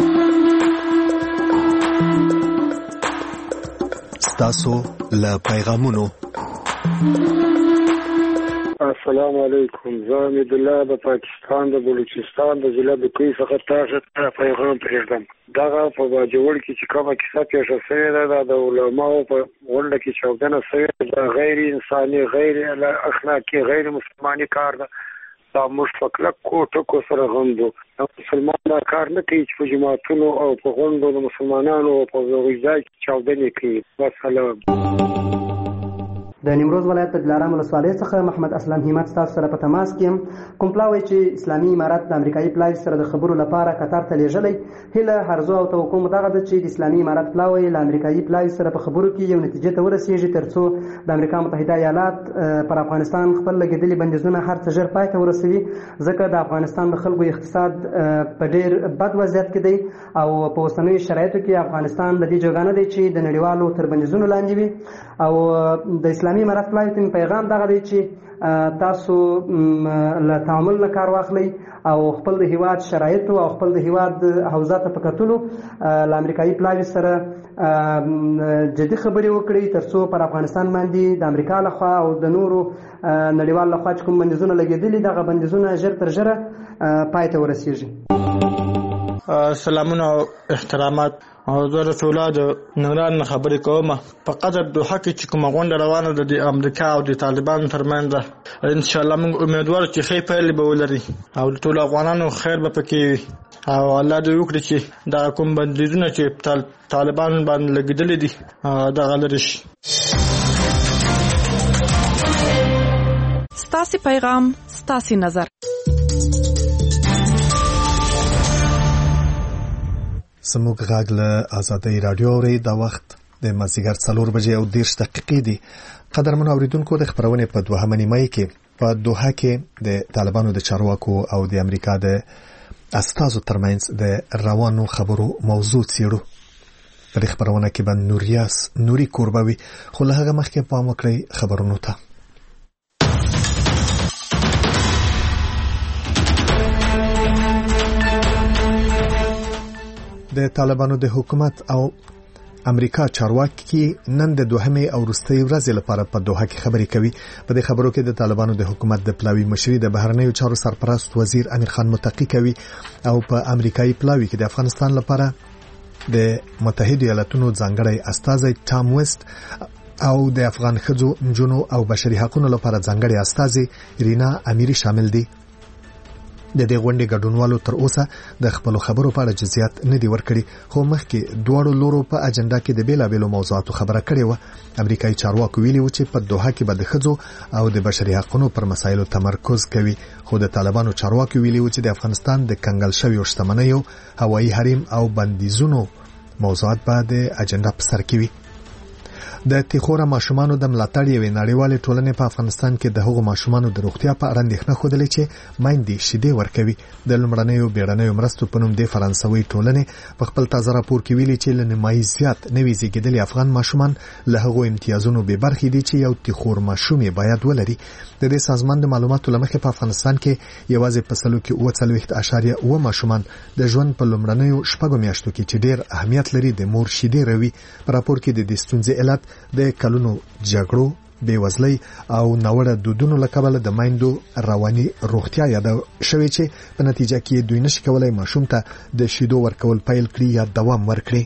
تاسو له پیغامونو. السلام علیکم. زه امید الله د پاکستان د بلوچستان د ضلع د کوی څخه تاسو ته پیغام پرېږدم. دغه په باجوړ کې چې کومه کیسه پیښه شوې ده د علماو په غونډه کې چاودنه شوې ده، غیر انساني، غیر اخلاقي، غیر مسلماني کار ده. دا موږ په کلک کوټکو سره غندو. مسلمان دا کار نه کوي چې په جماعتونو او په غونډو د مسلمانانو په ځای کې چاودنې کوي. وسلام. د نیمروز ولایت د دلارام ولسوالۍ څخه محمد اسلام همت تاسو سره په تماس کې یم. کوم پلاوی چې اسلامي امارت د امریکایي پلاوی سره د خبرو لپاره قطر ته لیږلی، هیله هرزو او توقع مو دغه ده چې د اسلامي امارت پلاوی له امریکایي پلاوی سره په خبرو کې یو نتیجې ته ورسیږي ترڅو د امریکا متحده ایالات پر افغانستان خپل لګېدلي بندیزونه هر څه ژر پای ته ورسوي، ځکه د افغانستان د خلکو اقتصاد په ډېر بد وضعیت کې دی او په اوسنیو شرایطو کې افغانستان د دې جوګه نه دی چې د نړیوالو تر بندیزونو لاندې وي. او د اسلامي امارت پلاوی ته پیغام دغه دی چې تاسو له تعامل نه کار واخلئ او خپل د هیواد شرایطو او خپل د هیواد حوزه ته په کتلو له امریکایي پلاوی سره جدي خبرې وکړئ ترڅو پر افغانستان باندې د امریکا لخوا او د نورو نړیوال لخوا چې کوم بندیزونه لګېدلي دغه بندیزونه ژر تر ژره پای ته ورسیږي. سلامونه او احترامات. او زه د ټوله د ننګرهار نه خبرې کوم. په قطر دوحه کې چې کومه غونډه روانه ده د امریکا او د طالبانو ترمنځ ده، انشاءالله موږ امیدوار چې ښې پایلې به ولري او د ټولو افغانانو خیر به پکې وي او الله دې وکړي چې دغه کوم بندیزونه چې طالبانو باندې لګېدلي دي دغه لرې شي. ستاسې پیغام ستاسې نظر. سموږ غږ له آزادۍ رادیو اوري دا وخت د مازیګر 4:30 دی. قدرمن اوریدونکو د خبرونه په دوهمه نیمه کې په دوحه کې د طالبانو د چارواکو او د امریکا د استازو ترمنځ د روانو خبرو موضوع څیړو. په خبرونه کې باندې نوري کوربوي خو له هغه مخکې پام وکړئ خبرونو ته. د طالبانو د حکومت او امریکا چارواکي نن د دوهمه او وروستۍ ورځې لپاره په دوحه کې خبرې کوي. په دې خبرو کې د طالبانو د حکومت د پلاوی مشري د بهرنیو چارو سرپرست وزیر امیر خان متقی کوي او په امریکایي پلاوی کې د افغانستان لپاره د متحده ایالاتونو ځانګړی استازی ټام ویسټ او د افغان ښځو نجونو او بشري حقوقو لپاره ځانګړی استازی رینا امیری شامل دي. د دې غونډې ګډونوالو تر اوسه د خپل خبرو په اړه جزئیات نه دی ورکړي، خو مخکې دواړو لورو په اجنډا کې د بیلابېلو موضوعاتو خبره کړې و. امریکایي چارواکو ویلي و چې په دوحه کې به د ښځو او د بشري حقوقو پر مسایلو تمرکز کوي، خو د طالبانو چارواکو ویلي و چې د افغانستان د کنګل شویو شتمنیو، هوایي حریم او بندیزونو موضوعات به د اجنډا په سر کې وي. د تیخوره ماشومانو د ملاتړ یوې نړیوالې ټولنې په افغانستان کې د هغو ماشومانو د روغتیا په اړه اندېښنه ښودلې چې میندې شیدې ورکوي. د لومړنیو بیړنیو مرستو په نوم د فرانسوي ټولنې په خپل تازه راپور کې ویلي چې له نیمایي زیات نوي زیږیدلي افغان ماشومان له هغو امتیازونو بې برخې دي چې یو تیخور ماشوم یې باید ولري. د دې سازمان د معلوماتو له مخې په افغانستان کې یوازې په سلو کې 40.9 ماشومان د ژوند په لومړنیو شپږو میاشتو کې چې ډېر اهمیت لري د مور شیدې روي. په راپور کې د دې ستونزې علت د کلونو جګړو، بېوزلۍ او ناوړه دودونو له کبله د میندو رواني روغتیا یاد شوې چې په نتیجه کې دوی نشي کولای ماشوم ته د شیدو ورکول پیل کړي یا دوام ورکړي.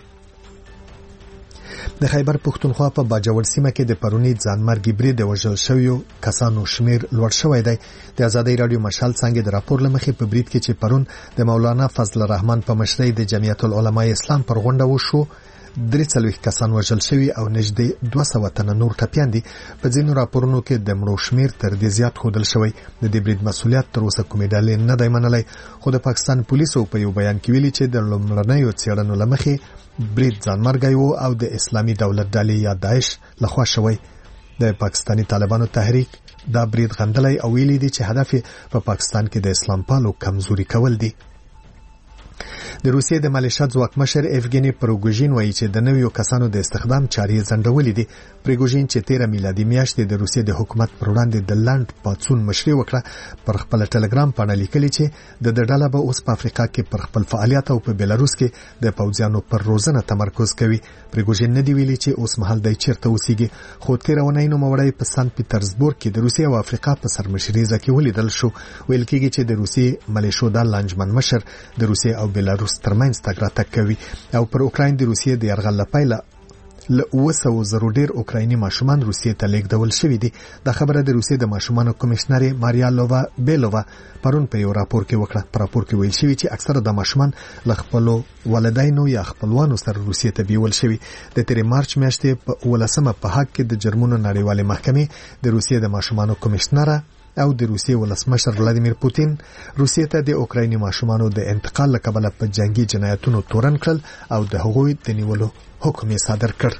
د خیبر پښتونخوا په باجوړ سیمه کې د پرونی ځانمرګي برید د وژل شویو کسانو شمیر لوړ شوی دی. د آزادۍ رادیو مشال څنګه د راپور لمخې په برید کې چې پرون د مولانا فضل الرحمن په مشرۍ د جمعیت العلماء اسلام پر غونډه وشو، 43 کسان وژل شوي او نږدې 200 تنه نور ټپیان دي. په ځینو راپورونو کې د مړو شمیر تر دې زیات ښودل شوی. د دې برید مسؤلیت تر اوسه کومې ډلې نه دی منلی، خو د پاکستان پولیسو په یو بیان کې ویلي چې د لومړنیو څېړنو له مخې برید ځانمرګی و او د اسلامي دولت ډلې یا داعش لخوا شوی. د پاکستاني طالبانو تحریک دا برید غندلی او ویلي دي چې هدف په پاکستان کې د اسلام پالو کمزوري کول دي. د روسیې د مالیشیا ځواکمشر ایفګنی پروګوژین وایي چې د نویو کسانو د استخدام چارې ځنډولې دي. پروګوژین چې 13 میلادي میاشتې د روسیې د حکومت پر وړاندې د لاند پاتسون مشري وکړه، پر خپل ټلګرام باندې لیکلي چې د ډله به اوس په افریقا کې پر خپل فعالیت او په بیلاروس کې د پوځیانو پر روزنه تمرکز کوي. پروګوژین نه دی ویلي چې اوس مهال د چیرته اوسېږي، خو 13 ونې نو موړی په سنت پیټرزبورګ کې د روسیې او افریقا په سرمشريزه کې ولیدل شو. ویل کېږي چې د روسیې ملیشو د لانجمن مشر د روسیې او بیلاروس ترمنځ تګ راتګ کوي او پر اوکراین د روسیې د یرغل لپاره له 200 ډیر اوکرایني ماشومان روسیې ته لیږدول شوي دي. دا خبره د روسیې د ماشومانو کمشنر ماریا لووا بیلووا پرون په یو راپور کې وکړه. په راپور کې ویل شوی چې اکثره د ماشومان له خپل والدینو یا خپلوانو سره روسیې ته بیول شوي. د 3 مارچ میاشتې په 18 په حق کې د جرمونو نړیوالې محکمې د روسیې د ماشومانو کمشنر او د روسیې ولسمشر ولادیمیر پوتین روسیې ته د اوکرایني ماشومانو د انتقال لکبله په جنگي جنایتونو تورن کړل او د هغوی د نیولو حکم یې صادر کړ.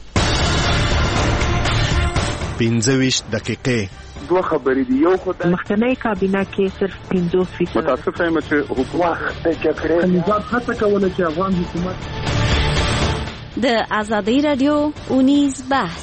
15 دقیقې دوه خبرې دي. یو خو د مخکنی کابینه کې صرف 50% متاسفه یم چې حکومت د جګړې نظام هڅه کوله چې افغان حکومت د آزادۍ رادیو اونیز بحث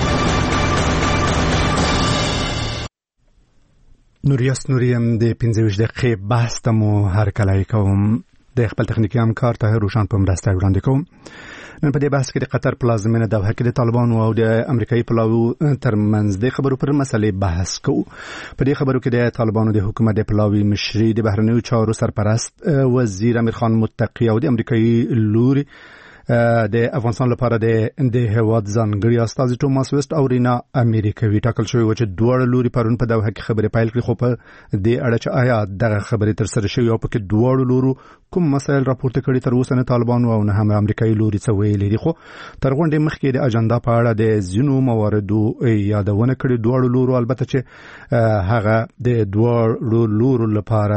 نوریم د 15 دقیقې بحث ته مو هر کله کوم د خپل تخنیکی همکار ته روشن په مرسته وړاندې کوم. نن په دې بحث کې د قطر پلازمینه دوحه کې د طالبانو او د امریکایي پلاوی ترمنځ د خبرو پر مسلې بحث کوو. په دې خبرو کې د طالبانو د حکومت د پلاوی مشري د بهرنیو چارو سرپرست وزیر امیر خان متقی او د امریکایي لوري د افغانستان لپاره د هیواد ځانګړي استازي توماس ویسټ او رینا امریکوي ټاکل شوی و چې دوه لوري پرون په دوحه کې خبرې پیل کړې، خو په دې اړه چې آیا دغه خبرې تر سره شوې او په کې دوه لورو کوم مسایل راپورته کړي تر اوسه نه طالبان او نه هم امریکایي لوري څه ویلي دي. خو تر غونډې مخکې د اجنډا په اړه د ځینو مواردو یادونه کړې. دوه لورو البته چې هغه د دوه لورو لپاره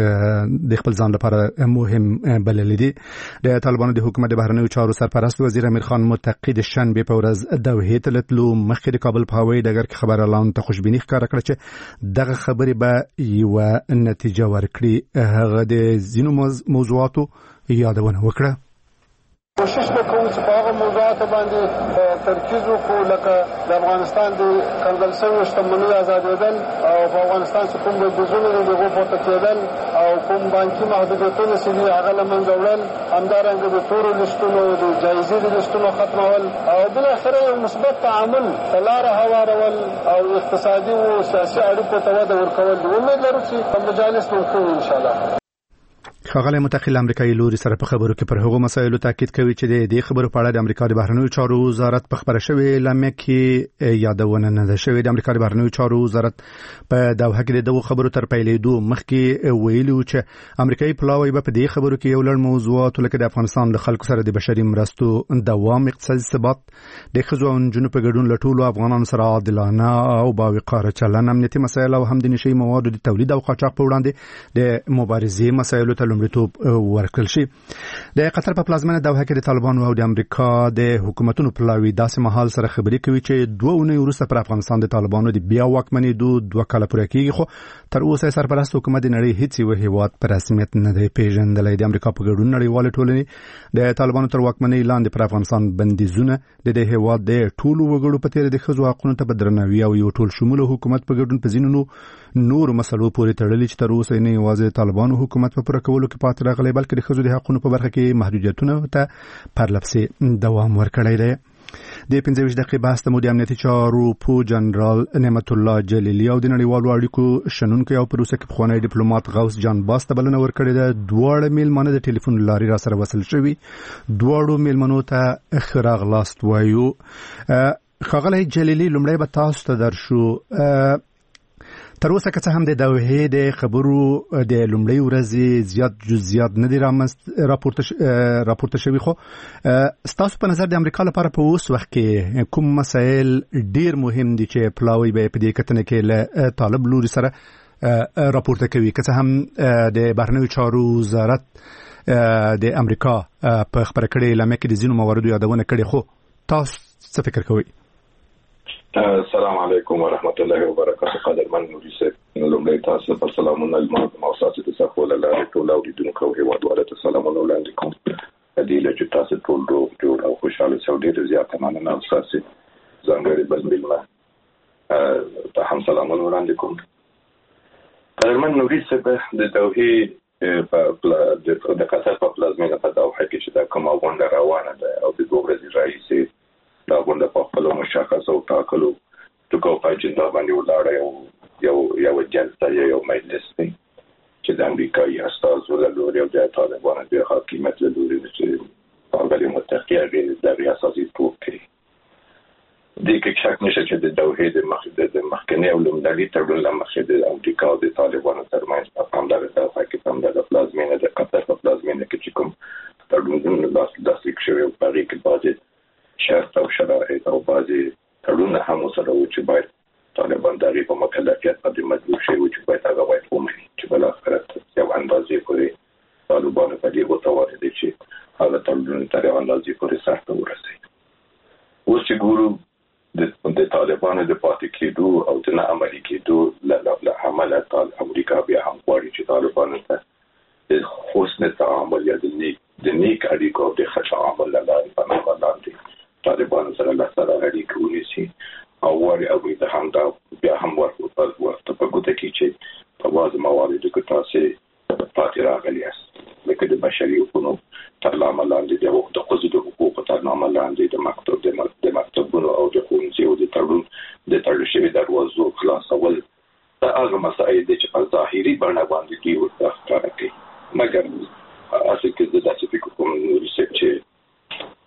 د خپل ځان لپاره مهم بللي دي. د طالبانو د حکومت د بهرنیو چارو سرپرست وزیر امیر خان متقی د شنبه په ورځ دوحې ته تللو مخکې د کابل په هوایي ډګر کې خبر اعلان ته خوشبیني ښکاره کړه چې دغه خبرې به یو نتیجه ورکړي. هغه د ځینو موضوعاتو یادونه وکړه. کوشش وکړو چې په هغه موضوعاتو باندې ترکیز وکړو لکه د افغانستان د کنګل شویو شتمنیو ازادېدل او په افغانستان چې کوم بندیزونه دي هغو پورته کېدل او کوم بانکي محدودیتونه چې دي هغه له منځه وړل، همدارنګه د تورو لیستونو د جایزې د لیستونو ختمول او بالاخره یو مثبت تعامل ته لاره هوارول او اقتصادي او سیاسي اړیکو ته وده ورکول دي. امید لرو چې په مجالس کې وکړو انشاءالله. ښاغلی متقی امریکایي لوري سره په خبرو کې پر هغو مسایلو تاکید کوي چې د دې خبرو په اړه د امریکا د بهرنیو چارو وزارت په خبره شوې لمه کې یادونه نه ده شوې. د امریکا د بهرنیو چارو وزارت په دوحه کې د دغو خبرو تر پیلېدو مخکې ویلي و چې امریکایي پلاوی به په دې خبرو کې یو لړ موضوعات لکه د افغانستان د خلکو سره د بشري مرستو دوام، اقتصادي ثبات، د ښځو او نجونو په ګډون له ټولو افغانانو سره عادلانه او باوقاره چلند، امنیتي مسایل او هم د نشي موادو د تولید او قاچاق په وړاندې د مبارزې مسایلو ته لومړیتوب ورکړل شي. د قطر په پلازمینه دوحه کې د طالبانو او د امریکا د حکومتونو پلاوی داسې مهال سره خبرې کوي چې 2 اونۍ وروسته پر افغانستان د طالبانو د بیا واکمنېدو 2 کاله پوره کېږي، خو تر اوسه سرپرست حکومت د نړۍ هیڅ یو هیواد په رسمیت نه دی پیژندلی. د امریکا په ګډون نړیوالې ټولنې د طالبانو تر واکمنۍ لاندې پر افغانستان بندیزونه د دې هیواد د ټولو وګړو په تیر د ښځو حقونو ته بدرناوي او یو ټول شموله حکومت په ګډون په ځینو نور مسلو پورې تړلي چې تر اوسه نه یوازې طالبانو حکومت په پوره کولو کې پاتې راغلی بلکې د ښځو د حقونو په برخه کې محدودیتونه ته پرلپسې دوام ورکړی دی. د 15 دقیقې بحث ته مو د امنیتي چارو پو جنرال نعمت الله جلیلی او د نړیوالو اړیکو شنونکی او په روسیه کې پخوانی ډیپلوماټ غوث جان باس ته بلنه ورکړې ده. دواړه میلمانه د ټلیفون لارې را سره وصل شوي. دواړو میلمنو ته ښه راغلاست وایو. ښاغلی جلیلی، لومړی به تاسو ته درشو. تر اوسه که څه هم د دوحې د خبرو د لومړۍ ورځې زیات جزئیات نه دي راپورته شوي، خو ستاسو په نظر د امریکا لپاره په اوس وخت کې کوم مسایل ډیر مهم دي چې پلاوی به په دې کتنه کې له طالب لوري سره راپورته کوي؟ که څه هم د بهرنیو چارو وزارت د امریکا په خبره کړې لمه کې د ځینو مواردو یادونه کړې، خو تاسو څه فکر کوئ؟ السلام علیکم ورحمت الله وبرکاته. قدرمن نوري صاحب، لومړی تاسو په سلامونه المؤسسه د صفول الله ټول اوریدونکو هیوادوالو ته سلامونه وړاندې کوم. دې لږ تاسو ټول جوړ او خوشاله شئ. ډېر زیات مننه تاسو ځانګړي بلمیلمه ته هم سلامونه وړاندې کوم. قدرمن نوري صاحب، د دوحې د قطر په پلازمینه په دوحه کې چې دا کومه غونډه روانه ده او د 2 ورځې راهیسې دا غونډه په خپل مشخص او ټاکلو ټکو په اجنډا باندې ولاړه یو جلسه یو مجلس دی چې د امریکایي استازو له لوري او د طالبانو د حاکمیت له لوري چې ښاغلي متقي هغې دغې اساسي توب کوي. دې کې شک نشته چې د دوحې د مخکني او لومړني تړون له مخې د امریکا او د طالبانو ترمنځ په همدغه دوحه کې په همدغه پلازمینه د قطر په پلازمینه کې چې کوم تړونونه لاسلیک شوي په هغې کې بعضې شرط او شرایط او بعضې تړونونه هم ورسره وو چې باید طالبان د هغې په مکلفیت باندې مجبور شوي وو چې باید هغه باید ومني چې بالاخره یو اندازې پورې طالبانو په دې وتوانېدل دي چې هغه تړونونه تر یو اندازې پورې سرته ورسوي. اوس چې ګورو د طالبانو د پاتې کېدو او د نه عملي کېدو له امله امریکا بیا هم غواړي چې طالبانو ته د حسن تعامل یا د نیک اړیکو او د ښه تعامل له لارې په نامه لاندې طالبانو سره اړیکې ونیسي او غواړي هغوی ته همدا بیا هم ورته په ګوته کړي چې په بعضو مواردو کې تاسې پاتې راغلي یاست، لکه د بشري حقونو تر نامه لاندې د ښځو د حقوقو تر نامه لاندې د مکتبونو او د ښوونځیو د تړل شوي دروازو خلاصول. دا هغه مسایل دي چې په ظاهري بڼه باندې دوی ورته ښکاره کوي، مګر اصل کې د داسې فکر کوم نوري صاحب چې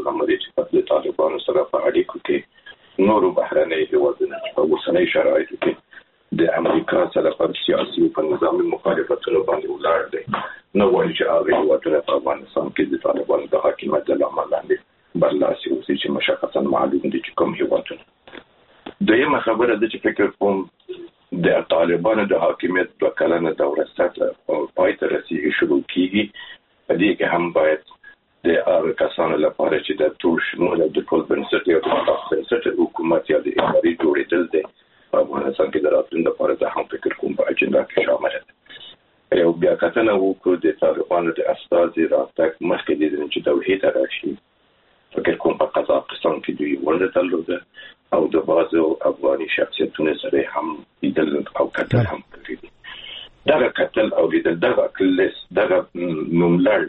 لمري چې د طالبانو سره په اړیکو کې نورو بهرنۍ هیوادونو په اوسنۍ شرایطو کې د امریکا سره پر سیاسي او نظامي مخالفتونو باندې ولاړ دي نو وایي چې هغه هیوادونه په افغانستان کې د طالبانو د حکومت د لامل لاندې برلاسي اوسي چې مشخصا معلوم دي چې کوم هیوادونه. دویمه خبره ده چې فکر کوم د طالبانو د حاکمیت د کلنه دوره ستاسو پای ته رسیدي شروع کیږي. په دې کې هم باید د هغه کسانو لپاره چې د ټول شمول د ټول بنسټ یو بنسټ حکومت یا د اداري جوړېدل دي په افغانستان کې د راتلونکي لپاره د هم فکر کوم په اجنډا کې شامل دي. یو بیا کتنه وکړو د طالبانو د استازي راتګ مخکې د چې توحید راشي فکر کوم په قزاقستان کې دوی ورته درلوده او د بازو افغاني شخصیتونو سره هم لیدل او کتل هم کړی. دا کتل او لیدل دا کلس دا نوملړ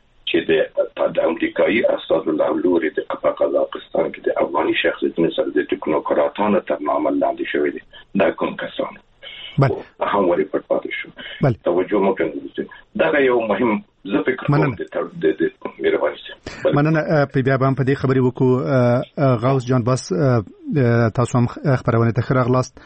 چې د امریکایي استازو لوري د قزاقستان کې د افغاني شخصیتونو سره د ټکنوکراتانو تر نامه لاندې شوی دي. دا کوم کسان هم وری پټ شو توجه مو کوي. دا یو مهم زه فکر کوم د مهرباني مننه. په بیا باندې په دې خبرې وکړو غوث جان بس تاسو هم خبرونه ته خراغلاست.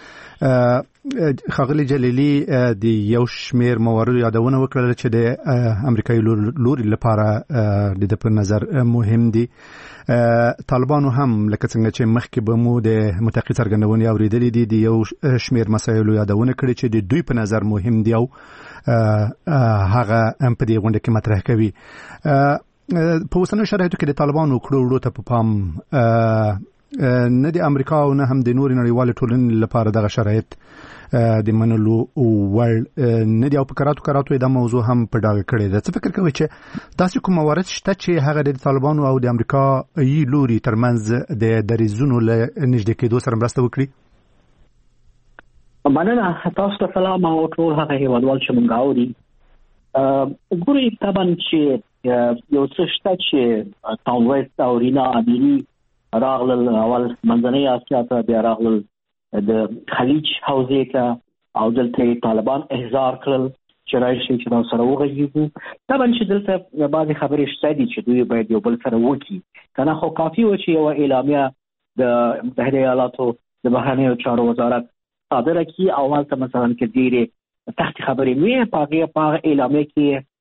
خاغلی جلیلی د یو شمیر موارد یادونه وکړل چې د امریکایي لوري لپاره د په نظر مهم دي. طالبانو هم لکه څنګه چې مخکې به مو د متقی څرګندونې اوریدلې دي د یو شمیر مسایل یادونه کړي چې د دوی په نظر مهم دي او هغه هم په دې غونډه کې مطرح کوي. په اوسنیو شرایطو کې د طالبانو کړو ته په پام نه د امریکا او نه هم د نورو نړیوالو ټولنې لپاره دغه شرایط د منلو وړ نه دي او په کراتو د موضوع هم په ډاګه کړی ده. څه فکر کوي چې تاسو کوم موارد شته چې هغه د طالبانو او د امریکایي لوري ترمنځ د دریزونو له نږدې کېدو سره مرسته وکړي؟ مننه. تاسو ته سلام او ټول هغه هیوادوال چې مونږ اوري. ګوري طبعا چې یو څه شته چې تاویست او رینا امینی راغلل اول منځنۍ اسیا ته بیا راغلل د خلیج حوزې ته او دلته طالبان احضار کړل چې راشي چې دا سره وغږیږو. طبعا چې دلته بعضې خبرې شته دي چې دوی باید یو بل سره وکړي کنه خو کافي و چې یو اعلامیه د متحده ایالاتو د بهرنیو چارو وزارت صادره کړي او هلته مثلا کې ډېرې تحت خبرې مې په هغه اعلامیه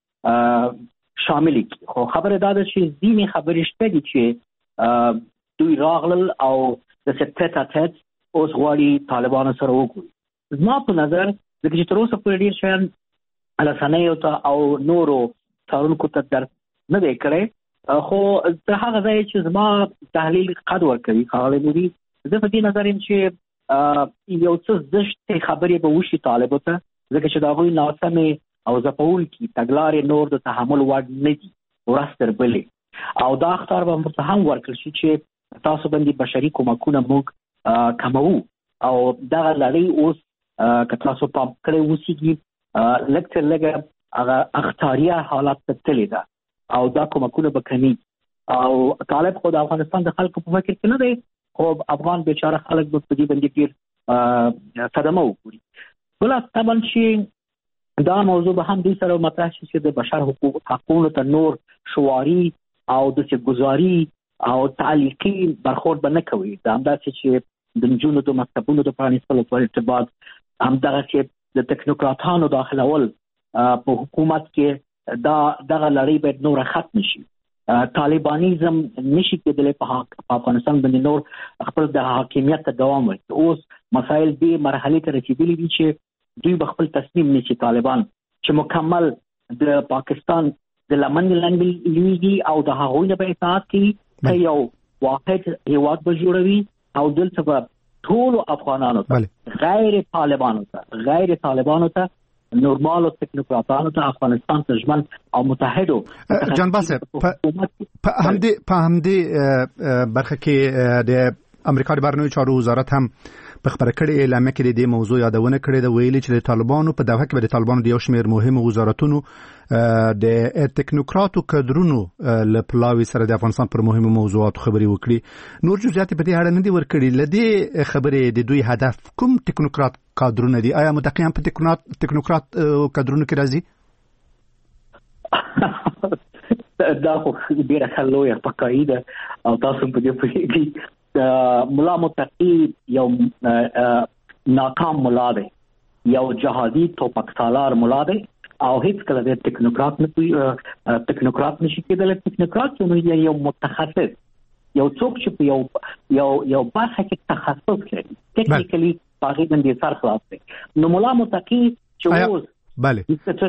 کې شامل کړي. خو خبره دا ده چې ځینې خبرې شته دي چې دوی راغلل او د سپټا تت اوس غواړي طالبانو سره وګوري. زما په نظر د چې تر اوسه پورې ډېر شیان الاسانیو ته او نورو څارونکو ته در نه دی کړی خو تر هغه ځای چې زما تحلیل قد ورکوي ښاغلی نوري زه په دې نظر یم چې یو څه زشتې خبرې به وشي طالبو ته ځکه چې د هغوی ناسمې او ځپونکي تګلارې نور د تحمل وړ نه دي ورځ تر بلې او دا اختار به ورته هم ورکړل شي چې تاسو باندې بشري کومکونه موږ کموو او دغه لړۍ اوس که تاسو پام کړی اوسېږي لږ تر لږه هغه اختاریه حالات ته تللې ده او دا کومکونه به کمیږي او طالب خو د افغانستان د خلکو په فکر کې نه دی خو افغان بیچاره خلک به په دې باندې ډېر صدمه وګوري. بله طبعا چې دا موضوع به هم دوی سره مطرح شي چې د بشر حقوقو ته نور شواري او داسې ګزاري او تعلیقي برخورد به نه کوي. دا همداسې چې د نجونو د مکتبونو د پرانیستلو په ارتباط همدغسې د ټکنوکراتانو داخلول په حکومت کې دغه لړۍ باید نوره ختم شي. طالبانیزم نشي کېدلی په افغانستان باندې نور خپل د حاکمیت ته دوام ورکړي. اوس مسایل دې مرحلې ته رسېدلي دي چې دوی به خپل تصمیم نیسي طالبان چې مکمل د پاکستان د لمن لاندې لویږي او د هغوی نه به اطاعت کوي ته یو واحد هیواد به جوړوي او دلته به ټولو افغانانو ته غیر طالبانو ته نورمالو تکنوکراتانو ته افغانستان ته ژمن او متحدو جان باسه په همدې برخه کې د امریکا د بهرنیو چارو وزارت هم په خبره کړې اعلامیه کې د دې موضوع یادونه کړې ده. ویلي چې د طالبانو په دغه کې د طالبانو د یو شمېر مهمو وزارتونو د ټکنوکراتو کادرونو له پلاوي سره د افغانستان پر مهمو موضوعاتو خبرې وکړي. نور جزئیات په دې اړه نه دي ورکړي. له دې خبرې د دوی هدف کوم ټکنوکرات کادرونه دي؟ آیا متقیان په ټکنوکرات کادرونو کې راځي؟ دا خو ډیره خلوی پکای ده او تاسو په دې کې مولا متقی یو ناکام مولا دی، یو جهادي توپک سالار مولا دی او هیڅ کله د ټیکنوکرات نشي کېدل. ټیکنوکرات یو متخصص، یو څوک چې په یو برخه کې تخصص لري، ټیکنیکلی هغه باندې سر خلاص دی. نو مولا متقی چې اوس بله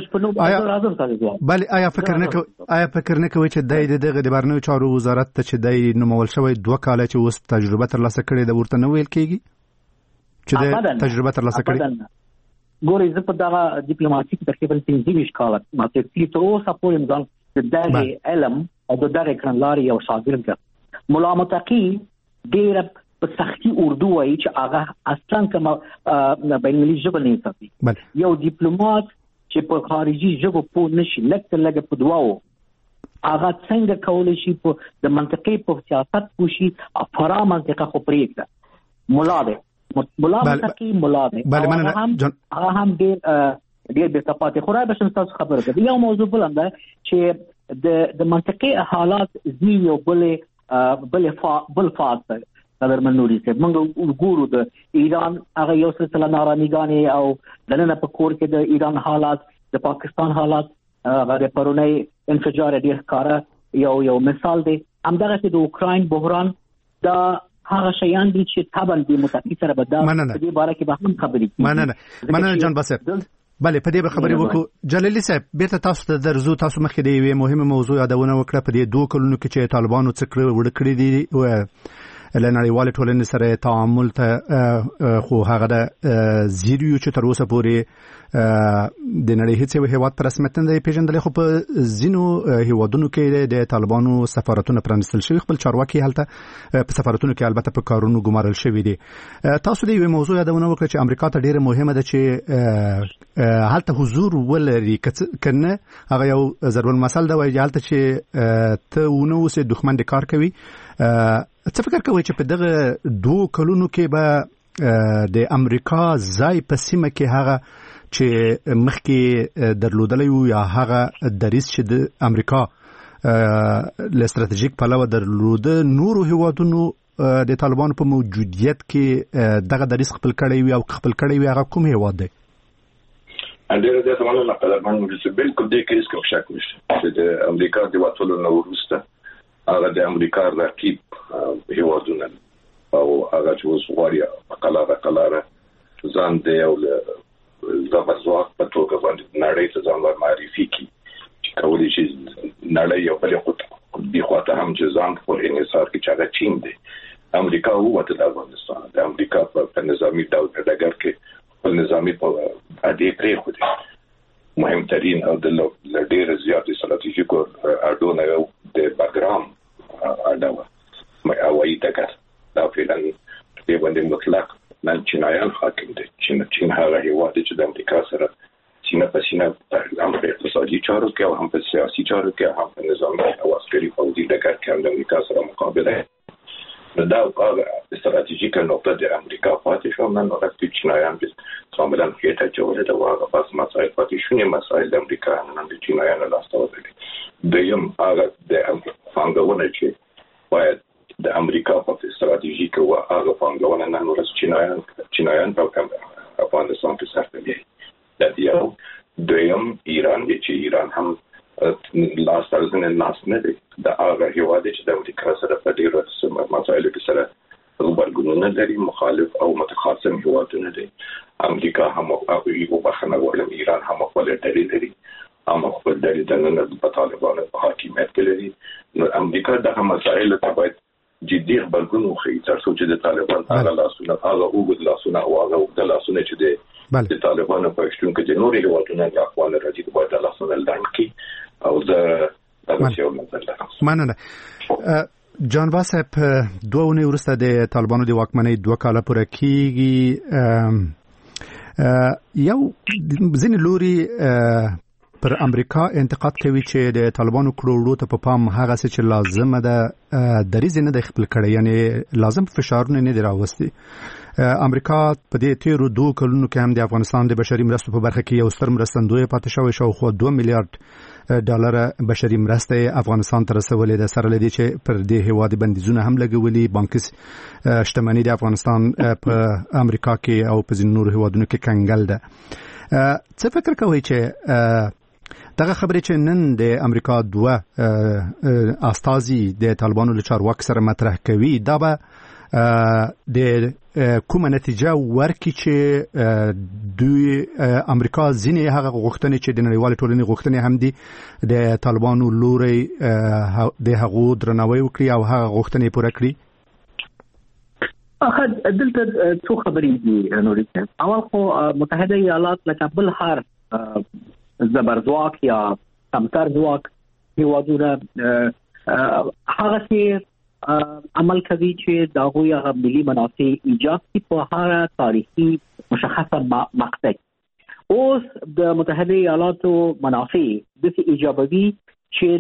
آیا فکر نه کوي چې دغه د بهرنیو چارو وزارت ته چې د نومول شوی 2 کاله چې اوس تجربه ترلاسه کړې ده ورته نه ویل کېږي چې د تجربه ترلاسه کړې؟ ګورې زه په دغه ډیپلوماسي کې تقریبا 23 کاله ماته چې تر اوسه پورې ځان د دغه علم او د دغه کړنلارې یو شاګرد یم. مولا متقی ډېره په سختي اردو وایي چې هغه اصلا کوم بین المللي ژبه نه ساتي. یو ډیپلوماټ چې په خارجي ژبه پوه نشي لکه په دواو هغه څنګه کولی شي په د منطقې په سیاست پوشي افرا منطقه خو پرېږده. مولا دی مولا متقی مولا دی هغه هم ډېر بېرته پاتې خو رای بشم تاسو خبره کوي. یو موضوع بل هم ده چې د منطقې حالات ځینې یو بل فاز قدر منوري صاحب موږ ګورو د ایران هغه یو سلسله نارامیګانې او دننه په کور کې د ایران حالات، د پاکستان حالات، هغه د پرونی انفجار ډېر ښکاره یو مثال دی. همدغسې د اوکراین بحران دا هغه شیان دي چې طبعا د متقي سره به دا په دې باره کې به هم خبرې کېږي. مننه جان باسط. بله په دې به خبرې وکړو. جلیلي صاحب بیرته تاسو ته درځو. تاسو مخکې د یوې مهمه موضوع یادونه وکړه په دې 2 کلونو کې چې طالبانو څه وړ کړي دي له نړیوالې ټولنې سره تعامل ته، خو هغه د زیریو چې تر اوسه پورې د نړۍ هیڅ یو هیواد په رسمیت نه دی پیژندلی، خو په ځینو هیوادونو کې د طالبانو سفارتونه پرانیستل شوي، خپل چارواکي هلته په سفارتونو کې البته په کارونو ګمارل شوي دي. تاسو د یوې موضوع یادونه وکړه چې امریکا ته ډېره مهمه ده چې هلته حضور ولري، که نه هغه یو ضرب المثل ده وایي هلته چې ته ونه اوسې دښمن د کار کوي. څه فکر کوئ چې په دغه 2 کلونو کې به د امریکا ځای په سیمه کې هغه چې مخکې درلودلی وو یا هغه دریځ چې د امریکا له ستراتیژیک پلوه درلوده نورو هیوادونو د طالبانو په موجودیت کې دغه دریځ خپل کړی وي او خپل کړی وي هغه کوم هیواد دی؟ ډېر د زمانو نه طالبان چې بالکل دې کې هیڅ شک نشته چې د امریکا د وټولو نو وروسته هغه د امریکا رقیب هیوادونه او هغه چې اوس غواړي قلاره ځان دی او د ځواک په توګه باندې نړۍ ته ځان معرفي کړي چې کولی شي نړۍ یو بل دی خواته هم چې ځان په انحصار کې چاغه چین دی. امریکا ووته د افغانستان د امریکا په نظامی ډول په ډګر کې خپل نظامی په اړې پرې خو دي مهمترین او د ډېر زیات ستراتیژیکو اډونه یو د باګرام اډوه هوایي ډګر دا فعلا دې باندې مطلق نن چینایان حاکم دي. چین هغه هیواد چې د امریکا سره سینه په سینه هم په اقتصادي چارو کې او هم په سیاسي چارو کې هم په نظامي او عسکري فوجي ډګر کې د امریکا سره مقابله دا هغه ستراتیژیکه نقطه د امریکا پاتې شو. نن ورته چینایان کاملا خېټه جوړه دا هغه بس مسایل پاتې شونې مسایل د امریکا نن د چینایانو لاسته ورغلي. دویم هغه د پانګونه چې باید د امریکا په ستراتیژیک او هغه پانګونه نن ورځ چینایان په افغانستان کې سرته دی. یو دویم ایران دی چې ایران هم لاس ترڅنګ ناس نه دی د هغه هیواد چې د امریکا سره په ډیرو مسایلو کې سره غبرګونونه لري، مخالف او متخاصم هیوادونه دي. امریکا هم او یو بخنه ولې ایران هم خپل ډلې لري، هم خپل ډلې د نن په طالبانو په حاکمیت کې لري. نو امریکا د هم مسایلو ته باید جدي خبرګون وکړي ترڅو چې د طالبان هغه لاسونه هغه وګد لاسونه او هغه د لاسونه چې د طالبانو په شتون کې د نوري هیوادونو د اخوان راځي باید د لاسونه لاندې کی او مننه. جان واسپ 2 ونې وروسته د طالبانو د واکمنۍ 2 کاله پوره کیږي. یو ځینې لوري پر امریکا انتقاد کوي چې د طالبانو کړوړو ته په پام هغه څه چې لازمه ده دریځ نه د خپل کړی، یعنی لازم فشارونه نه دی راوستي. امریکا په دې تیرو 2 کلونو کې هم د افغانستان د بشري مرستو په برخه کې یو ستر مرستندوی پاتې شوی، شاوخوا 2 میلیارډ ډالر بشري مرسته افغانستان ته رسولې ده. سره لدی چې پر دې هیواد بندیزونه هم لګولي، بانکي شتمنۍ د افغانستان په امریکا کې او په ځینو نورو هیوادونو کې کنګل ده. څه فکر کوئ چې دغه خبرې چې نن د امریکا دوه استازي د طالبانو له چارواکو سره مطرح کوي، دا به د کومه نتیجه ورکړي چې دوی امریکا ځینې هغه غوښتنې چې د نړیوالې ټولنې غوښتنې هم دي د طالبانو لوري د هغو درناوی وکړي او هغه غوښتنې پوره کړي؟ اخر دلته څو خبرې دي نوري. اول خو متحده ایالات لکه بل هر زبرځواک یا کمتر ځواک هیوادونه هغه چې عمل کوي چې دا غوي هغه ملي منافع ایجاد کی په هر تاریخي مشخصه مقطع. اوس د متحده ایالاتو منافع د ایجابوي چې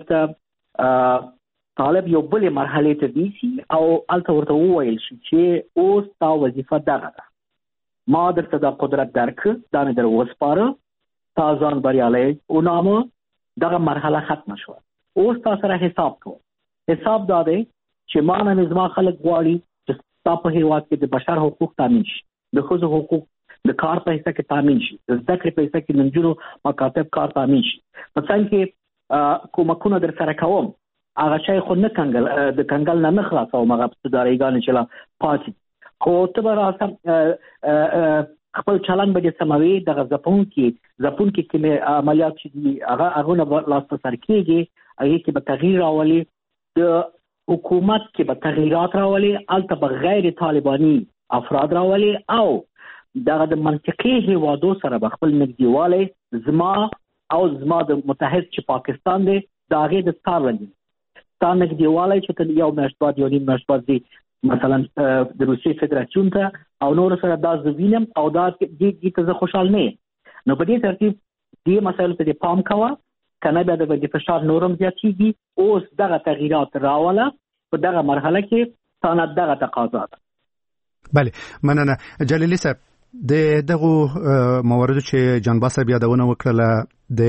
طالب یو بل مرحله ته دي او الته ورته وویل شي چې اوس تا وظیفه دغه ده، ما درته د قدرت درک دا نه در وسپاره، تا ځان بریالي او نامه دغه مرحله ختم شو. اوس تاسو سره حساب کوو. حساب دا دی چې ما نه زما خلک غواړي چې تاسو په هیواد کې د بشر حقوق تامین شي، د ښځو حقوق د کار په حصہ کې تامین شي، د زده کړې په حصہ کې منځونو مکاتب کار تامین شي. مثلا کې کومکونه در سره کوم هغه شای خو نه کنګل د کنګل نه خلاصو مغه ستداريګان چې لا پاتې خو ته به راځم خپل چلن به سموي د زپون کې کومه عملیات چې هغه نه لاس سر کېږي هغه کې به تغییر راولي، د حکومت کې به تغییرات راولي، البته بغیر طالباني افراد راولي او دغه د منطقي هیوادو سره به خپل نږدېواله زما د متحد چې پاکستان دی داغه د ستارلنګ تا نږدېواله چې یو مشبات یو نیم مشبات دی مثلا د روسیې فدراسیون ته او نور سره دا زوینم او دا دې ته خوشحال نه. نو په دې ترتیب دې مسایلو ته پام کوه کنه به د فشار نورم زیاتېږي. اوس دغه تغییرات راوله په دغه مرحله کې سند دغه تقاضا ده. بله مننه جلیلی صاحب. دغه مواردو چې جانباس یادونه وکړه د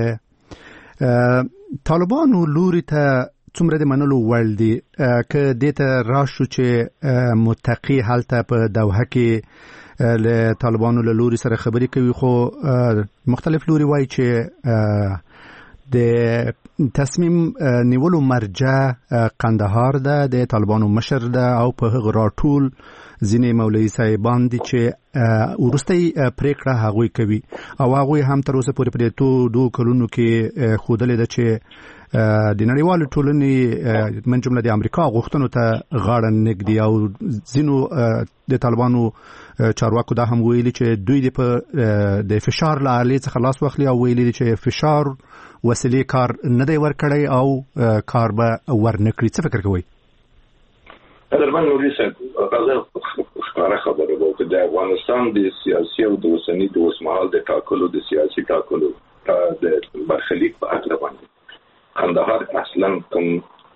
طالبانو لوري ته څومره د منلو وړ دي که دته راشو چې متقی حالته په دوحه کې له طالبانو له لوري سره خبرې کوي، خو مختلف لوري وایي چې د تصمیم نیولو مرجع قندهار ده، د طالبانو مشر ده او په هغه راټول ځینې مولوي صاحبان دي چې ورستۍ پریکړه هغوی کوي او هغوی هم تر اوسه پورې په دوه کلونو کې خودلې ده چې د نړیوالو ټولنې من جمله د امریکا غوښتنو ته غاړه نږدي او ځینو د طالبانو چارواکو دا هم ویلي چې دوی د فشار له آلې څخه خلاص واخلي او ویلي چې فشار وسیلې کار نه دی ورکړی او کار به ورنکړي. څه فکر کوئ؟ درمان نوري صاحب غزه ښکاره خبره وه چې د افغانستان د سیاسي او د اوسني د اوسمهال د ټاکلو د سیاسي ټاکلو د برخلیک په اړه باندې قندهار اصلا کوم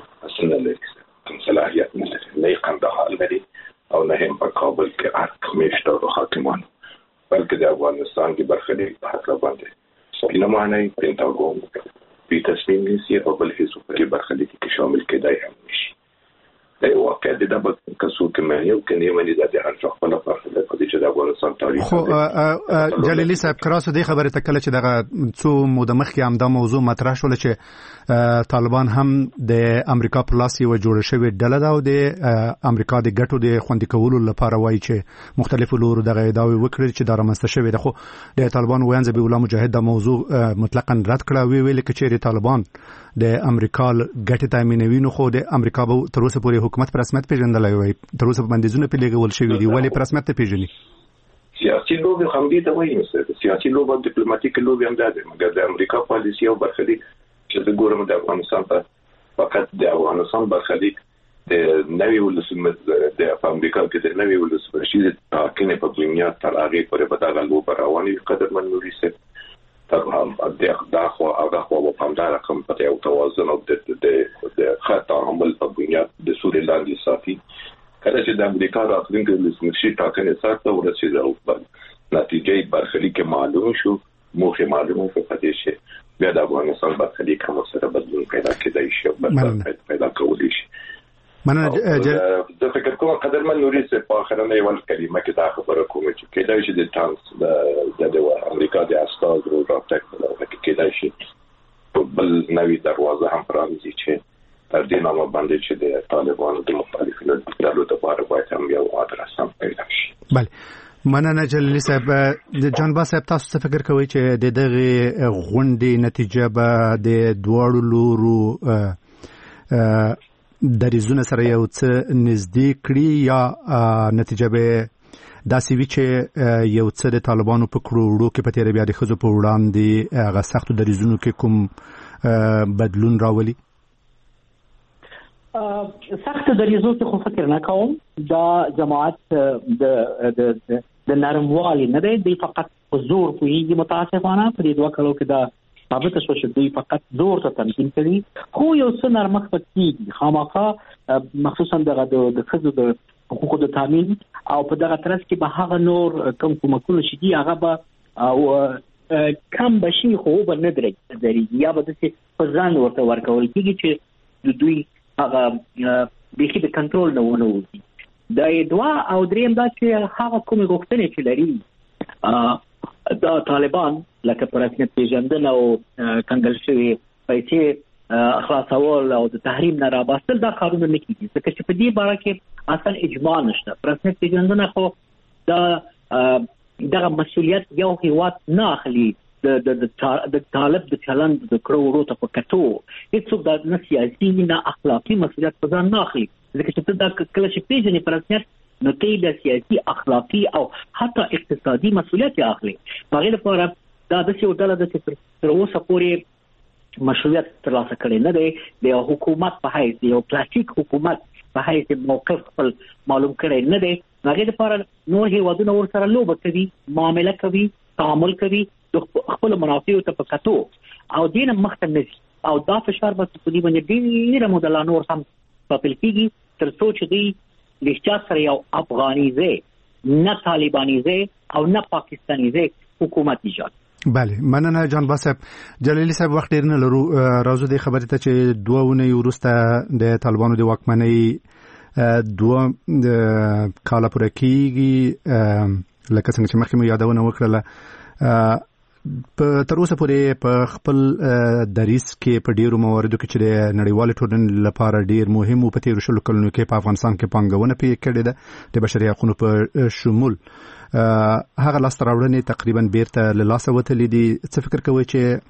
صلاحیت نه لري، نه قندهار لري او نه هم په کابل کې حکومت او حاکمان، بلکې د افغانستان کې برخلیک په اړه باندې سپینه معنی پینټاګون په تصمیم نیسي او بل هیڅ په برخلیک کې شامل کېدای هم نشي. د واقع د دغه کسو کې مې یو کې نیمه د هر څه خپل فرصت د دې چې د افغانستان تاریخ خو جلیلی صاحب کراسو د خبره تکله چې دغه څو موده مخکې هم دا موضوع مطرح شول چې طالبان هم د امریکا په لاس یو جوړ شوی ډله ده او د امریکا د ګټو د خوندي کولو لپاره وایي چې مختلفو لورو دغه ادعاوې وکړي چې دا رامنځته شوی ده. خو د طالبان ویان ذبیح الله مجاهد د موضوع مطلقاً رد کړه، ویل چې طالبان د امریکا ګټې تامینوي، نو خو د امریکا به تر اوسه پورې حکومت پر رسمیت پیژندلای وي، تر اوسه بندیزونه په لګول شوی دي، ولی پر رسمیت پیژني. سیاسي لوبي هم دي ته وایي، سیاسي لوبي او ډیپلوماټیک لوبي هم ده، مګر د امریکا پالیسي او برخلیک چې د ګورم د افغانستان په فقط د افغانستان برخلیک د نوي ولسمت د امریکا کې د نوي ولسمت شي د تاکینه په بنیاد تر هغه پورې په دغه لوبه رواني قدر منوري سي تر هم د خو په همدار رقم په یو توازن او د خطر عمل په بنیاد د سوري لاندې ساتي. کله چې د امریکا راتلونکي ولسمت شي تاکینه ساتو ورسېدل نتیجې برخلیک معلوم شو، موخه معلومه په دې شي بیا د افغانستان برخلیک هم سره بدلون پیدا کېدای شي او پیدا کولی شي. د فکر کوم قدرمن نوري سه په اخرنه یو کلمه کې دا خبره کوم چې کېدای شي د تانس د امریکا د استاد رو راټک د کېدای شي بل نوې دروازه هم پرانیزي چې تر دې نامه باندې چې د طالبانو د مختلفو ډلو لپاره باید هم یو ادرس هم پیدا شي. بله مننه جلیل صاحب. جان با صاحب تاسو څه فکر کوئ چې د دغه غونډې نتیجه به د دواړو لورو دریزونه سره یو څه نږدې کړي یا نتیجه به داسې وي چې یو څه د طالبانو په کړوړو کې په تیر بیا د ښځو په وړاندې هغه سختو دریزونو کې کوم بدلون راولي؟ سخت دریزو ته خو فکر نه کوم. دا جماعت د نرموالي نه دی فقط زور کوي متاسفانه په دې دوه کلو کې دا ثابت شو چې دوی فقط زور ته تمکین کوي خو یو څه نرمښت پکې خامخا مخصوصا د ښځو د حقوقو د تامین او په دغه ترڅ کې به هغه نور کوم کومکونه شي دي هغه به او کم بشي خو به نه درېږي یا به د ځان ورته ورکول کېږي چې د دوی هغه بيخي د کنټرول نه ونه وځي. دا دوه او دریم دا چې هغه کومې غوښتنې چې لري دا طالبان لکه پر رسمیت پیژندنه او کنګل شوی پیسې خلاصول او د تحریم نه راباستل دا کارونه نه کیږي ځکه چې په دې باره کې اصلا اجماع نشته. پر رسمیت پیژندنه خو دغه مسؤلیت یو هیواد نه اخلي د طالب د چلند د کړو ته په کتو هیڅوک دا نه سیاسي نه اخلاقي مسؤلیت په ځان نه اخلي ځکه چې دا کله چې پیژنې پر رسمیت نو ته د سیاسي اخلاقي او حتی اقتصادي مسؤلیت اخلي. هغه لپاره دا د څه ډول د تر اوسه پورې مشروعیت ترلاسه کړي نه دی د حکومت په حیث یو کلاسیک حکومت په حیث موقف خپل معلوم کړي نه دی. هغه لپاره نور هیوادونه ورسره لوبه کوي معامله کوي تعامل کوي خپل منافع ته په کتو او دین مخته نشي او دا فشار به په دې باندې ډیره موده لا نور هم پپل کیږي تر څو چې دی لښچا سره یو افغانیزه نه طالبانیزه او نه پاکستانیزه حکومت ایجاد. بله مننه جان با صاحب. جلیلی صاحب وخت ډیر نه لرو راځو د خبرې ته چې دوه ونې وروسته د طالبانو د واکمنۍ دوه کاله پوره کیږي لکه څنګه چې مخکې مو یادونه وکړله په تر اوسه پورې په خپل دریس کې په ډیرو مواردو کې چې د نړیوال ټولنې لپاره ډیر مهم او په تیر شلو کلونو کې په افغانستان کې پانګونه پې کړې ده د بشري حقوقو په شمول هغه لاسته راوړنې تقریبا بیرته له لاسه وتلې دي. څه فکر کوئ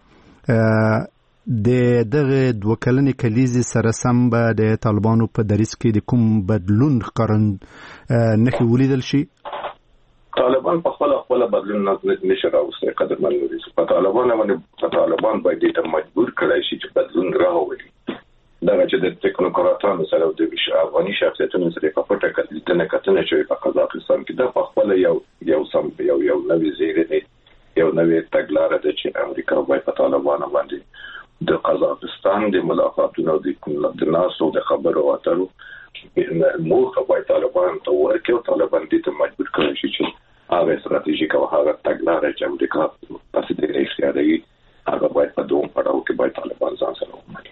چې د دغه دوه کلنې کلیزې سره سم به د طالبانو په دریس کې د کوم بدلون ښکارند نښې ولیدل شي؟ طالبان په خپل بدلون نه نشي راوستي قدرمن نوري په طالبان باید ته مجبور کړای شي چې بدلون راوړي. دا چې د ټیکنوکراتانو سره د افغاني شخصیتونو سره په پټه کتنه چې په قزاقستان کې د خپل یو سم یو نوې زیری یو نوې تګلارې ده چې امریکا باید په طالبانو باندې د قزاقستان د ملاقاتونو د ناسو د خبرو اترو موخه باید طالبان ته ورکړي او طالبان دې ته مجبور کړي چې هغه استراتیژیک او هغه تګلارې چې امریکا تاسو دې اختیاري هغه باید په دوه پړاو کې باید طالبان ځان سره ومني.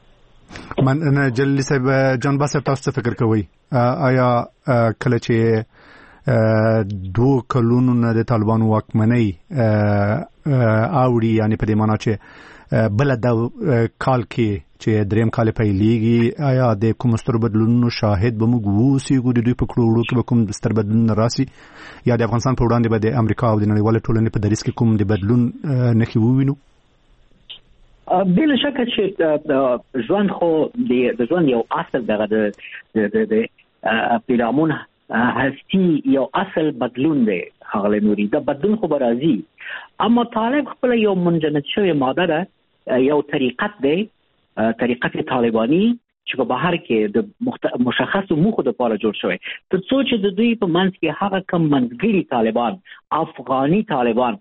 مننه جلیل صاحب. جان با صاحب تاسو فکر کوئ آیا کله چې دوه کلونو نه د طالبانو واکمنۍ اوړي یعنی په دې معنی چې بل د کال کې چې دریم کال پیلېږي آیا د کوم ستر بدلونونو شاهد به موږ ووسیږو د دوی په کړوړو کې به کوم ستر بدلون راسي یا د افغانستان په وړاندې به د امریکا او د نړیوال ټولنې په دریس کې کوم د بدلون نښې ووینو؟ بلا شک چې ژوند خو د ژوند یو اصل دغه د پیرامون هستی یو اصل بدلون دی هغه نوري د بدلون خو راځي اما طالب خپل یو منجمد شوی ماده ده یو طریقت دی طریقت طالبانی چې په بهر کې د مشخص موخو د لپاره جوړ شوی تر څو چې د دوی په منځ کې هغه کم منځګړي طالبان افغاني طالبان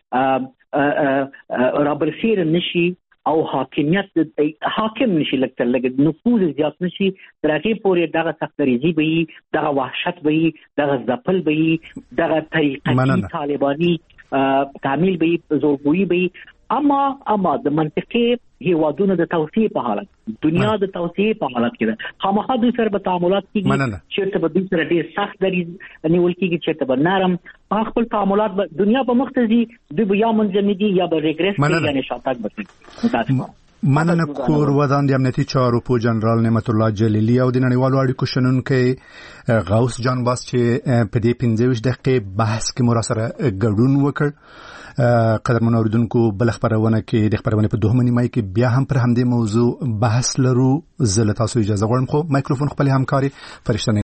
رابرسیر نشي او حاکمیت حاکم نشي لکه نفوذ زیات نشي تر هغه پورې دغه سختریزي به دغه وحشت به دغه ځپل به دغه طریقې طالبانی تعمیل به زورګویی به اما د منطقي هیوادونو د توسعه په حالت دنیا د توسعه په حالت کې ده خامخا دوی سره به تعاملات کیږي چې به دوی سره ډېر سخت دریز نیول کیږي چې به نرم په خپل تعاملات دنیا په مختزي دوی به یا منځمدي یا به ریګریس کوي یعنی شاتګ بسي مننه کور ودان د امنیتي چارو په جنرال نعمت الله جلیلی او د نړیوالو اړیکو شنونکو غوث جان باس چې په دې 15 دقیقې بحث کې مو سره ګډون وکړ قدرمن اوریدونکو بل خبرونه کې د خبرونه په 2 نیمه کې بیا هم پر همدې موضوع بحث لرو زه له تاسو اجازه غواړم خو مایکروفون خپل همکاري فرشته